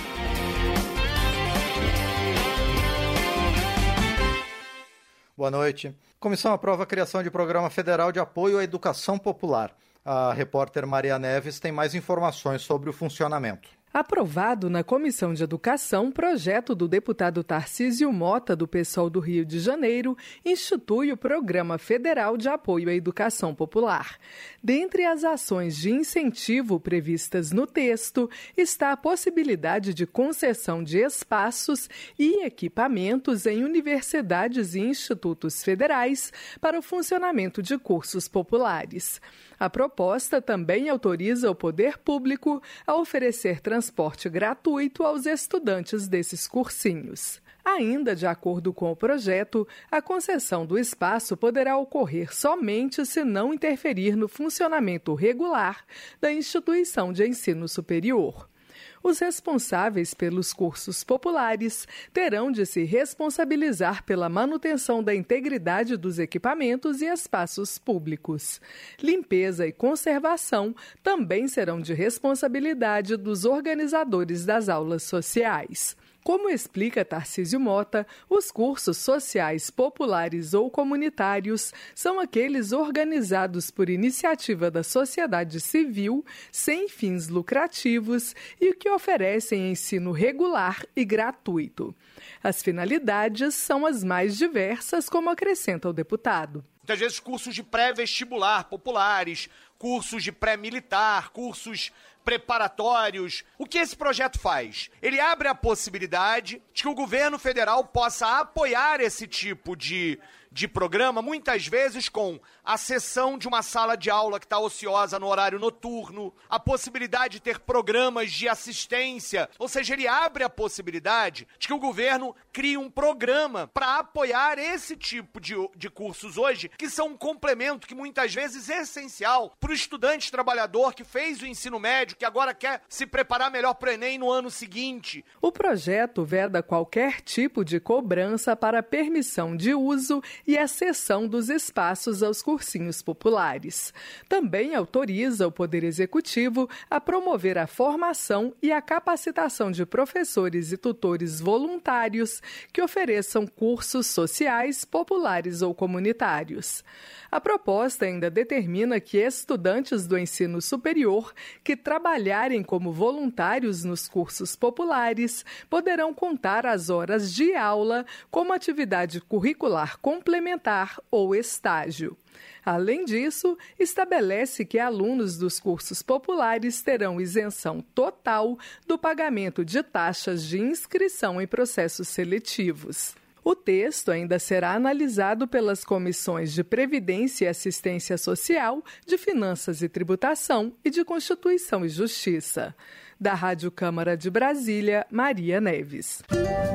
Boa noite. Comissão aprova a criação de programa federal de apoio à educação popular. A repórter Maria Neves tem mais informações sobre o funcionamento. Aprovado na Comissão de Educação, projeto do deputado Tarcísio Mota, do PSOL do Rio de Janeiro, institui o Programa Federal de Apoio à Educação Popular. Dentre as ações de incentivo previstas no texto, está a possibilidade de concessão de espaços e equipamentos em universidades e institutos federais para o funcionamento de cursos populares. A proposta também autoriza o poder público a oferecer transporte gratuito aos estudantes desses cursinhos. Ainda de acordo com o projeto, a concessão do espaço poderá ocorrer somente se não interferir no funcionamento regular da instituição de ensino superior. Os responsáveis pelos cursos populares terão de se responsabilizar pela manutenção da integridade dos equipamentos e espaços públicos. Limpeza e conservação também serão de responsabilidade dos organizadores das aulas sociais. Como explica Tarcísio Mota, os cursos sociais populares ou comunitários são aqueles organizados por iniciativa da sociedade civil, sem fins lucrativos e que oferecem ensino regular e gratuito. As finalidades são as mais diversas, como acrescenta o deputado. Muitas vezes cursos de pré-vestibular populares, cursos de pré-militar, cursos preparatórios. O que esse projeto faz? Ele abre a possibilidade de que o governo federal possa apoiar esse tipo de, de programa, muitas vezes com a cessão de uma sala de aula que está ociosa no horário noturno, a possibilidade de ter programas de assistência, ou seja, ele abre a possibilidade de que o governo crie um programa para apoiar esse tipo de, de cursos hoje, que são um complemento que muitas vezes é essencial para o estudante trabalhador que fez o ensino médio, que agora quer se preparar melhor para o Enem no ano seguinte. O projeto veda qualquer tipo de cobrança para permissão de uso e a cessão dos espaços aos cursinhos populares. Também autoriza o Poder Executivo a promover a formação e a capacitação de professores e tutores voluntários que ofereçam cursos sociais, populares ou comunitários. A proposta ainda determina que estudantes do ensino superior que trabalharem como voluntários nos cursos populares poderão contar as horas de aula como atividade curricular complementar ou estágio. Além disso, estabelece que alunos dos cursos populares terão isenção total do pagamento de taxas de inscrição em processos seletivos. O texto ainda será analisado pelas comissões de Previdência e Assistência Social, de Finanças e Tributação e de Constituição e Justiça. Da Rádio Câmara de Brasília, Maria Neves.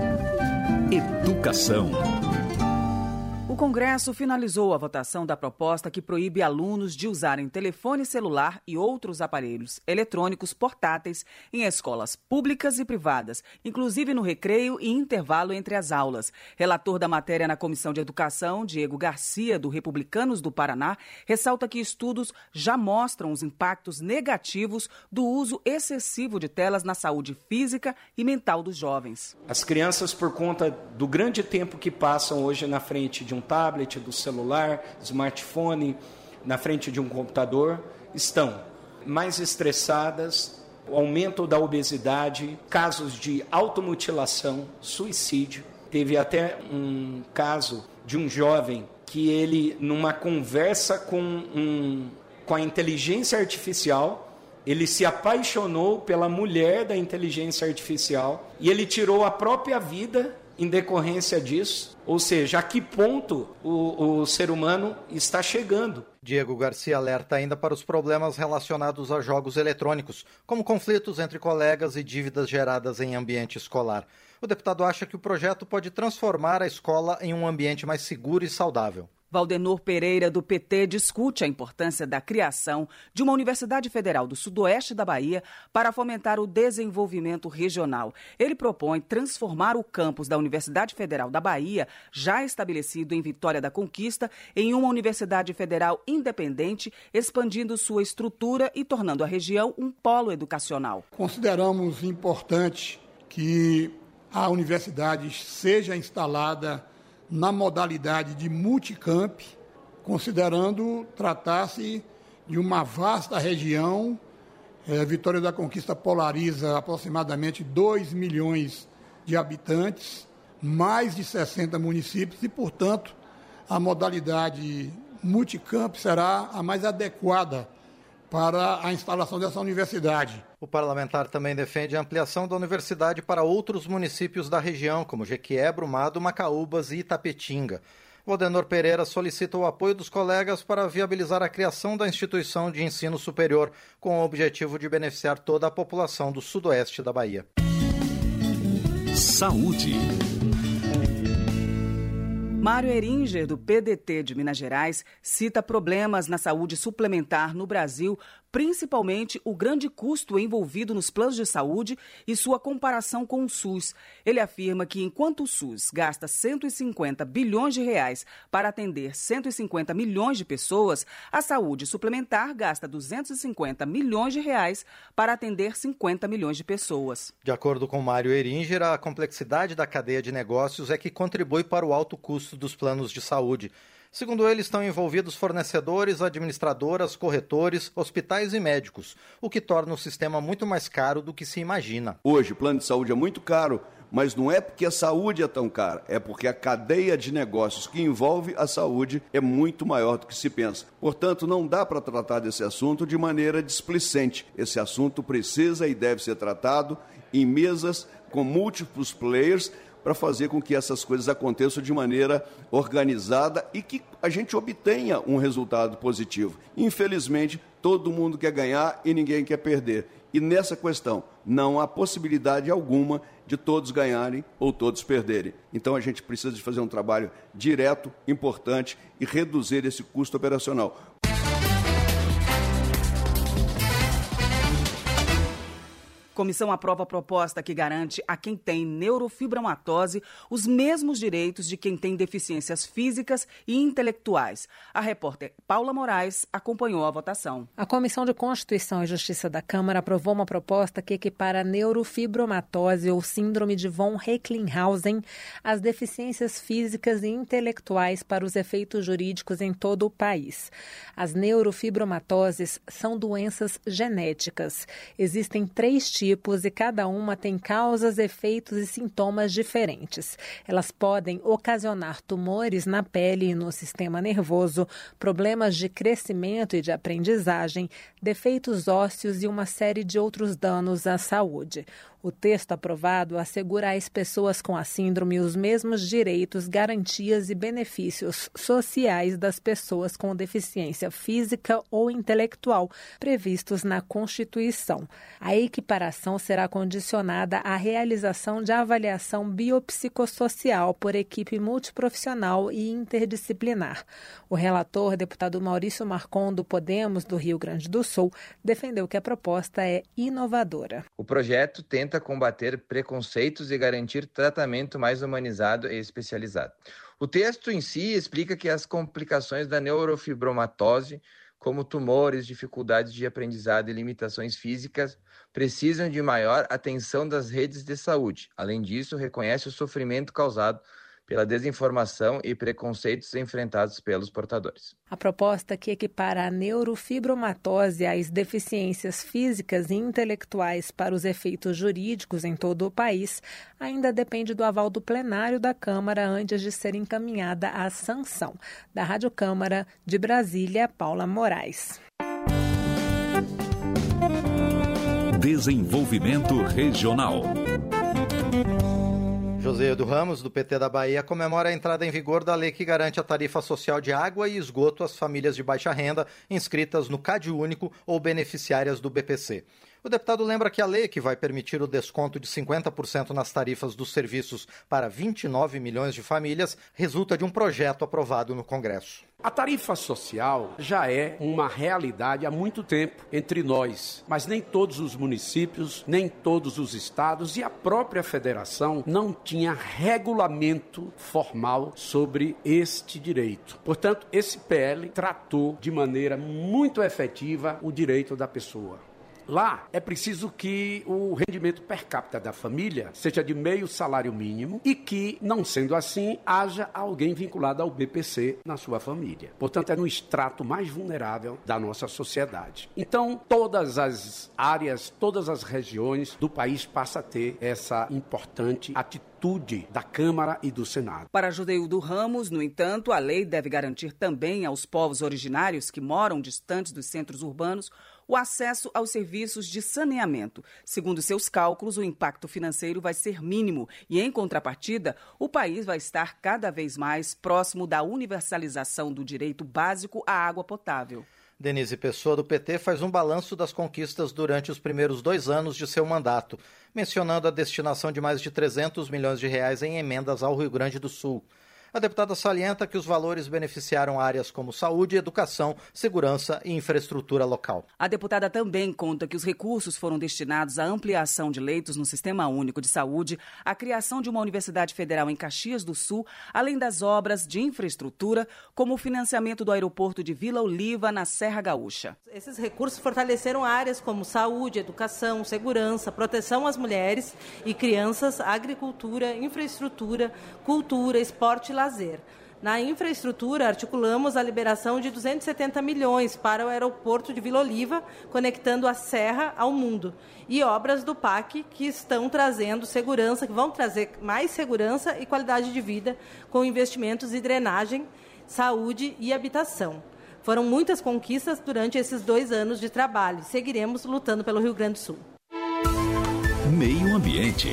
Educação. O Congresso finalizou a votação da proposta que proíbe alunos de usarem telefone celular e outros aparelhos eletrônicos portáteis em escolas públicas e privadas, inclusive no recreio e intervalo entre as aulas. Relator da matéria na Comissão de Educação, Diego Garcia, do Republicanos do Paraná, ressalta que estudos já mostram os impactos negativos do uso excessivo de telas na saúde física e mental dos jovens. As crianças, por conta do grande tempo que passam hoje na frente de um tablet, do celular, smartphone, na frente de um computador, estão mais estressadas, o aumento da obesidade, casos de automutilação, suicídio. Teve até um caso de um jovem que ele, numa conversa com, um, com a inteligência artificial, ele se apaixonou pela mulher da inteligência artificial e ele tirou a própria vida em decorrência disso. Ou seja, a que ponto o, o ser humano está chegando. Diego Garcia alerta ainda para os problemas relacionados a jogos eletrônicos, como conflitos entre colegas e dívidas geradas em ambiente escolar. O deputado acha que o projeto pode transformar a escola em um ambiente mais seguro e saudável. Valdenor Pereira, do P T, discute a importância da criação de uma Universidade Federal do Sudoeste da Bahia para fomentar o desenvolvimento regional. Ele propõe transformar o campus da Universidade Federal da Bahia, já estabelecido em Vitória da Conquista, em uma universidade federal independente, expandindo sua estrutura e tornando a região um polo educacional. Consideramos importante que a universidade seja instalada na modalidade de multicamp, considerando tratar-se de uma vasta região. É, Vitória da Conquista polariza aproximadamente dois milhões de habitantes, mais de sessenta municípios e, portanto, a modalidade multicamp será a mais adequada para a instalação dessa universidade. O parlamentar também defende a ampliação da universidade para outros municípios da região, como Jequié, Brumado, Macaúbas e Itapetinga. Valdenor Pereira solicita o apoio dos colegas para viabilizar a criação da instituição de ensino superior, com o objetivo de beneficiar toda a população do sudoeste da Bahia. Saúde. Mário Eringer, do P D T de Minas Gerais, cita problemas na saúde suplementar no Brasil, principalmente o grande custo envolvido nos planos de saúde e sua comparação com o SUS. Ele afirma que enquanto o SUS gasta cento e cinquenta bilhões de reais para atender cento e cinquenta milhões de pessoas, a saúde suplementar gasta duzentos e cinquenta milhões de reais para atender cinquenta milhões de pessoas. De acordo com Mário Eringer, a complexidade da cadeia de negócios é que contribui para o alto custo dos planos de saúde. Segundo ele, estão envolvidos fornecedores, administradoras, corretores, hospitais e médicos, o que torna o sistema muito mais caro do que se imagina. Hoje, o plano de saúde é muito caro, mas não é porque a saúde é tão cara, é porque a cadeia de negócios que envolve a saúde é muito maior do que se pensa. Portanto, não dá para tratar desse assunto de maneira displicente. Esse assunto precisa e deve ser tratado em mesas com múltiplos players, para fazer com que essas coisas aconteçam de maneira organizada e que a gente obtenha um resultado positivo. Infelizmente, todo mundo quer ganhar e ninguém quer perder. E nessa questão, não há possibilidade alguma de todos ganharem ou todos perderem. Então, a gente precisa de fazer um trabalho direto, importante e reduzir esse custo operacional. Comissão aprova a proposta que garante a quem tem neurofibromatose os mesmos direitos de quem tem deficiências físicas e intelectuais. A repórter Paula Moraes acompanhou a votação. A Comissão de Constituição e Justiça da Câmara aprovou uma proposta que equipara a neurofibromatose ou síndrome de von Recklinghausen às deficiências físicas e intelectuais para os efeitos jurídicos em todo o país. As neurofibromatoses são doenças genéticas. Existem três tipos e cada uma tem causas, efeitos e sintomas diferentes. Elas podem ocasionar tumores na pele e no sistema nervoso, problemas de crescimento e de aprendizagem, defeitos ósseos e uma série de outros danos à saúde. O texto aprovado assegura às pessoas com a síndrome os mesmos direitos, garantias e benefícios sociais das pessoas com deficiência física ou intelectual previstos na Constituição. A equiparação será condicionada à realização de avaliação biopsicossocial por equipe multiprofissional e interdisciplinar. O relator, deputado Maurício Marcon, do Podemos do Rio Grande do Sul, defendeu que a proposta é inovadora. O projeto tenta combater preconceitos e garantir tratamento mais humanizado e especializado. O texto em si explica que as complicações da neurofibromatose, como tumores, dificuldades de aprendizado e limitações físicas, precisam de maior atenção das redes de saúde. Além disso, reconhece o sofrimento causado pela desinformação e preconceitos enfrentados pelos portadores. A proposta que equipara a neurofibromatose às deficiências físicas e intelectuais para os efeitos jurídicos em todo o país ainda depende do aval do plenário da Câmara antes de ser encaminhada à sanção. Da Rádio Câmara de Brasília, Paula Moraes. Desenvolvimento Regional. Joséildo Ramos, do P T da Bahia, comemora a entrada em vigor da lei que garante a tarifa social de água e esgoto às famílias de baixa renda inscritas no CadÚnico ou beneficiárias do B P C. O deputado lembra que a lei, que vai permitir o desconto de cinquenta por cento nas tarifas dos serviços para vinte e nove milhões de famílias, resulta de um projeto aprovado no Congresso. A tarifa social já é uma realidade há muito tempo entre nós, mas nem todos os municípios, nem todos os estados e a própria federação não tinha regulamento formal sobre este direito. Portanto, esse P L tratou de maneira muito efetiva o direito da pessoa. Lá é preciso que o rendimento per capita da família seja de meio salário mínimo e que, não sendo assim, haja alguém vinculado ao B P C na sua família. Portanto, é no extrato mais vulnerável da nossa sociedade. Então, todas as áreas, todas as regiões do país passam a ter essa importante atitude da Câmara e do Senado. Para Joséildo Ramos, no entanto, a lei deve garantir também aos povos originários que moram distantes dos centros urbanos o acesso aos serviços de saneamento. Segundo seus cálculos, o impacto financeiro vai ser mínimo e, em contrapartida, o país vai estar cada vez mais próximo da universalização do direito básico à água potável. Denise Pessoa, do P T, faz um balanço das conquistas durante os primeiros dois anos de seu mandato, mencionando a destinação de mais de trezentos milhões de reais em emendas ao Rio Grande do Sul. A deputada salienta que os valores beneficiaram áreas como saúde, educação, segurança e infraestrutura local. A deputada também conta que os recursos foram destinados à ampliação de leitos no Sistema Único de Saúde, à criação de uma universidade federal em Caxias do Sul, além das obras de infraestrutura, como o financiamento do aeroporto de Vila Oliva, na Serra Gaúcha. Esses recursos fortaleceram áreas como saúde, educação, segurança, proteção às mulheres e crianças, agricultura, infraestrutura, cultura, esporte e lazer. Na infraestrutura, articulamos a liberação de duzentos e setenta milhões para o aeroporto de Vila Oliva, conectando a Serra ao mundo, e obras do P A C que estão trazendo segurança, que vão trazer mais segurança e qualidade de vida, com investimentos em drenagem, saúde e habitação. Foram muitas conquistas durante esses dois anos de trabalho. Seguiremos lutando pelo Rio Grande do Sul. Meio Ambiente.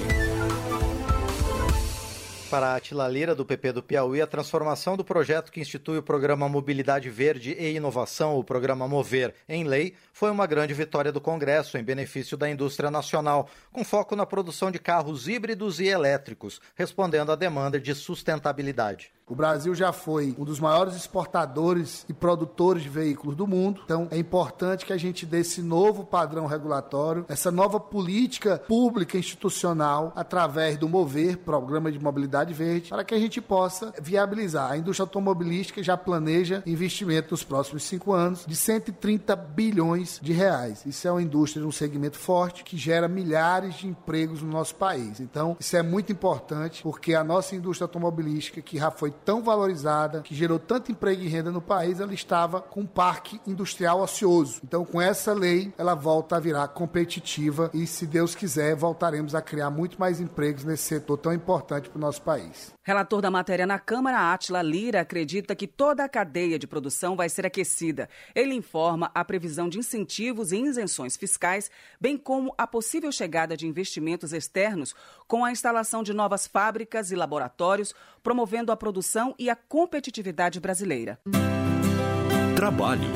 Para Atila Lira, do P P do Piauí, a transformação do projeto que institui o Programa Mobilidade Verde e Inovação, o Programa Mover, em lei, foi uma grande vitória do Congresso em benefício da indústria nacional, com foco na produção de carros híbridos e elétricos, respondendo à demanda de sustentabilidade. O Brasil já foi um dos maiores exportadores e produtores de veículos do mundo, então é importante que a gente dê esse novo padrão regulatório, essa nova política pública institucional através do Mover, Programa de Mobilidade Verde, para que a gente possa viabilizar. A indústria automobilística já planeja investimento nos próximos cinco anos de cento e trinta bilhões de reais. Isso é uma indústria de um segmento forte que gera milhares de empregos no nosso país. Então, isso é muito importante porque a nossa indústria automobilística, que já foi tão valorizada, que gerou tanto emprego e renda no país, ela estava com um parque industrial ocioso. Então, com essa lei, ela volta a virar competitiva e, se Deus quiser, voltaremos a criar muito mais empregos nesse setor tão importante para o nosso país. Relator da matéria na Câmara, Atila Lira, acredita que toda a cadeia de produção vai ser aquecida. Ele informa a previsão de incentivos e isenções fiscais, bem como a possível chegada de investimentos externos com a instalação de novas fábricas e laboratórios, promovendo a produção e a competitividade brasileira. Trabalho.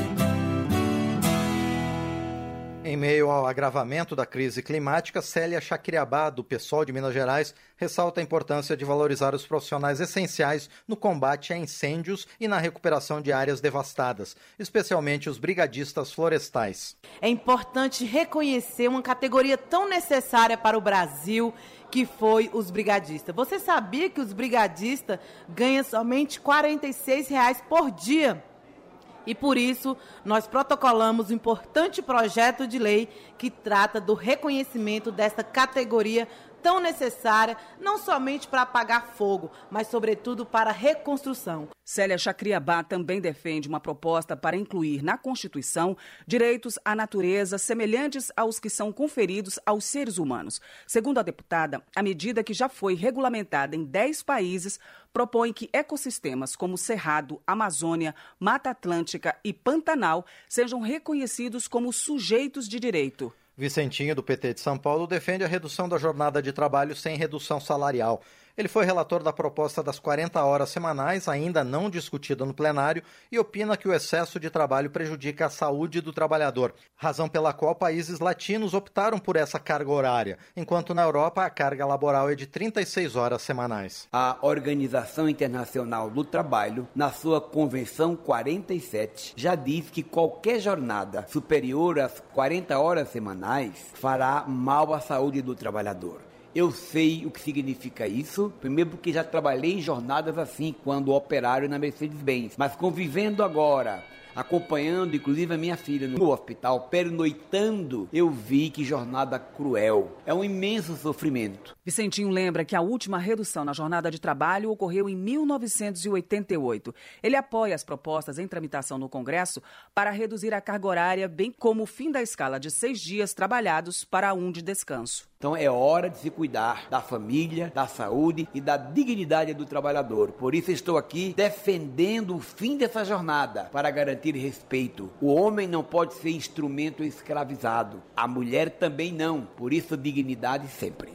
Em meio ao agravamento da crise climática, Célia Chacriabá, do PSOL de Minas Gerais, ressalta a importância de valorizar os profissionais essenciais no combate a incêndios e na recuperação de áreas devastadas, especialmente os brigadistas florestais. É importante reconhecer uma categoria tão necessária para o Brasil, que foi os brigadistas. Você sabia que os brigadistas ganham somente quarenta e seis reais por dia? E por isso, nós protocolamos um importante projeto de lei que trata do reconhecimento desta categoria tão necessária, não somente para apagar fogo, mas sobretudo para a reconstrução. Célia Chacriabá também defende uma proposta para incluir na Constituição direitos à natureza semelhantes aos que são conferidos aos seres humanos. Segundo a deputada, a medida, que já foi regulamentada em dez países, propõe que ecossistemas como Cerrado, Amazônia, Mata Atlântica e Pantanal sejam reconhecidos como sujeitos de direito. Vicentinho, do P T de São Paulo, defende a redução da jornada de trabalho sem redução salarial. Ele foi relator da proposta das quarenta horas semanais, ainda não discutida no plenário, e opina que o excesso de trabalho prejudica a saúde do trabalhador, razão pela qual países latinos optaram por essa carga horária, enquanto na Europa a carga laboral é de trinta e seis horas semanais. A Organização Internacional do Trabalho, na sua Convenção quarenta e sete, já diz que qualquer jornada superior às quarenta horas semanais fará mal à saúde do trabalhador. Eu sei o que significa isso, primeiro porque já trabalhei em jornadas assim, quando operário na Mercedes-Benz, mas convivendo agora, acompanhando inclusive a minha filha no hospital, pernoitando, eu vi que jornada cruel. É um imenso sofrimento. Vicentinho lembra que a última redução na jornada de trabalho ocorreu em mil novecentos e oitenta e oito. Ele apoia as propostas em tramitação no Congresso para reduzir a carga horária, bem como o fim da escala de seis dias trabalhados para um de descanso. Então é hora de se cuidar da família, da saúde e da dignidade do trabalhador. Por isso estou aqui defendendo o fim dessa jornada para garantir respeito. O homem não pode ser instrumento escravizado. A mulher também não. Por isso, dignidade sempre.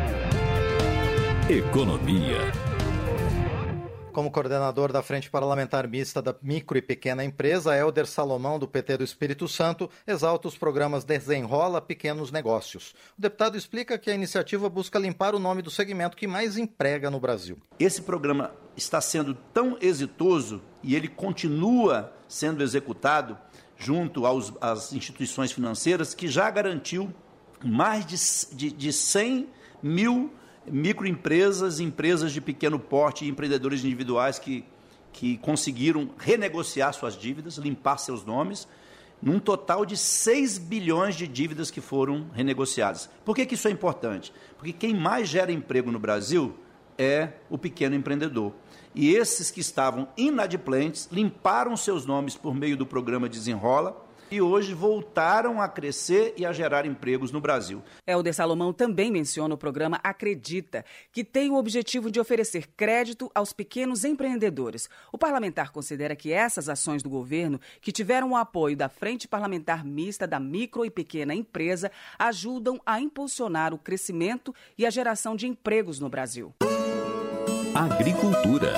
Economia. Como coordenador da Frente Parlamentar Mista da Micro e Pequena Empresa, Hélder Salomão, do P T do Espírito Santo, exalta os programas Desenrola Pequenos Negócios. O deputado explica que a iniciativa busca limpar o nome do segmento que mais emprega no Brasil. Esse programa está sendo tão exitoso e ele continua sendo executado junto aos, às instituições financeiras, que já garantiu mais de, de, de cem mil microempresas, empresas de pequeno porte e empreendedores individuais que, que conseguiram renegociar suas dívidas, limpar seus nomes, num total de seis bilhões de dívidas que foram renegociadas. Por que que isso é importante? Porque quem mais gera emprego no Brasil é o pequeno empreendedor. E esses que estavam inadimplentes limparam seus nomes por meio do programa Desenrola, e hoje voltaram a crescer e a gerar empregos no Brasil. Hélder Salomão também menciona o programa Acredita, que tem o objetivo de oferecer crédito aos pequenos empreendedores. O parlamentar considera que essas ações do governo, que tiveram o apoio da Frente Parlamentar Mista da Micro e Pequena Empresa, ajudam a impulsionar o crescimento e a geração de empregos no Brasil. Agricultura.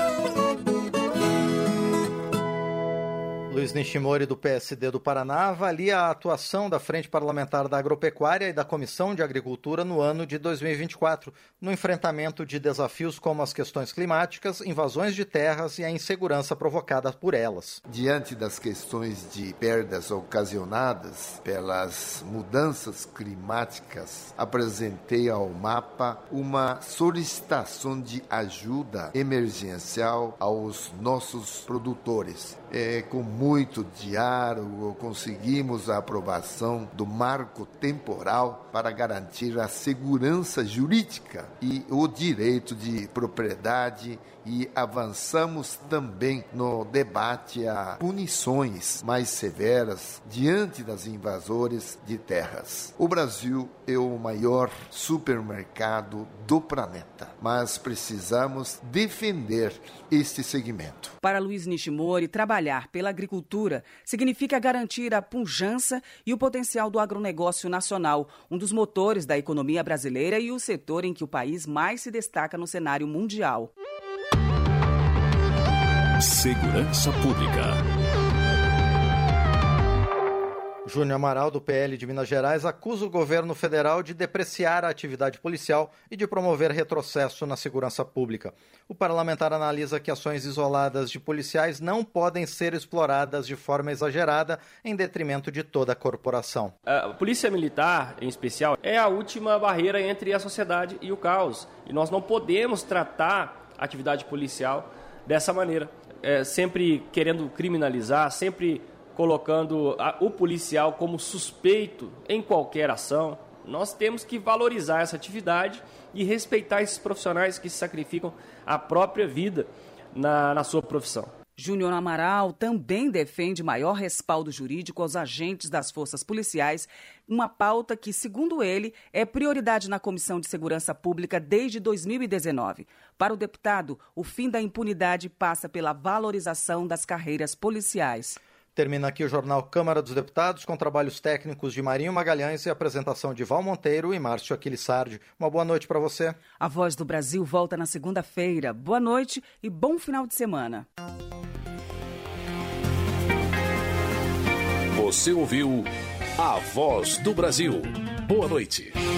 Luiz Nishimori, do P S D do Paraná, avalia a atuação da Frente Parlamentar da Agropecuária e da Comissão de Agricultura no ano de dois mil e vinte e quatro, no enfrentamento de desafios como as questões climáticas, invasões de terras e a insegurança provocada por elas. Diante das questões de perdas ocasionadas pelas mudanças climáticas, apresentei ao MAPA uma solicitação de ajuda emergencial aos nossos produtores. É, com muito diálogo, conseguimos a aprovação do marco temporal para garantir a segurança jurídica e o direito de propriedade, e avançamos também no debate a punições mais severas diante das invasores de terras. O Brasil é o maior supermercado do planeta, mas precisamos defender este segmento. Para Luiz Nishimori, trabalhar pela agricultura significa garantir a pujança e o potencial do agronegócio nacional, um dos motores da economia brasileira e o setor em que o país mais se destaca no cenário mundial. Segurança Pública. Júnior Amaral, do P L de Minas Gerais, acusa o governo federal de depreciar a atividade policial e de promover retrocesso na segurança pública. O parlamentar analisa que ações isoladas de policiais não podem ser exploradas de forma exagerada em detrimento de toda a corporação. A polícia militar, em especial, é a última barreira entre a sociedade e o caos. E nós não podemos tratar a atividade policial dessa maneira. é, sempre querendo criminalizar, sempre colocando a, o policial como suspeito em qualquer ação. Nós temos que valorizar essa atividade e respeitar esses profissionais que sacrificam a própria vida na, na sua profissão. Júnior Amaral também defende maior respaldo jurídico aos agentes das forças policiais, uma pauta que, segundo ele, é prioridade na Comissão de Segurança Pública desde dois mil e dezenove. Para o deputado, o fim da impunidade passa pela valorização das carreiras policiais. Termina aqui o Jornal Câmara dos Deputados, com trabalhos técnicos de Marinho Magalhães e apresentação de Val Monteiro e Márcio Aquilissardi. Uma boa noite para você. A Voz do Brasil volta na segunda-feira. Boa noite e bom final de semana. Você ouviu A Voz do Brasil. Boa noite.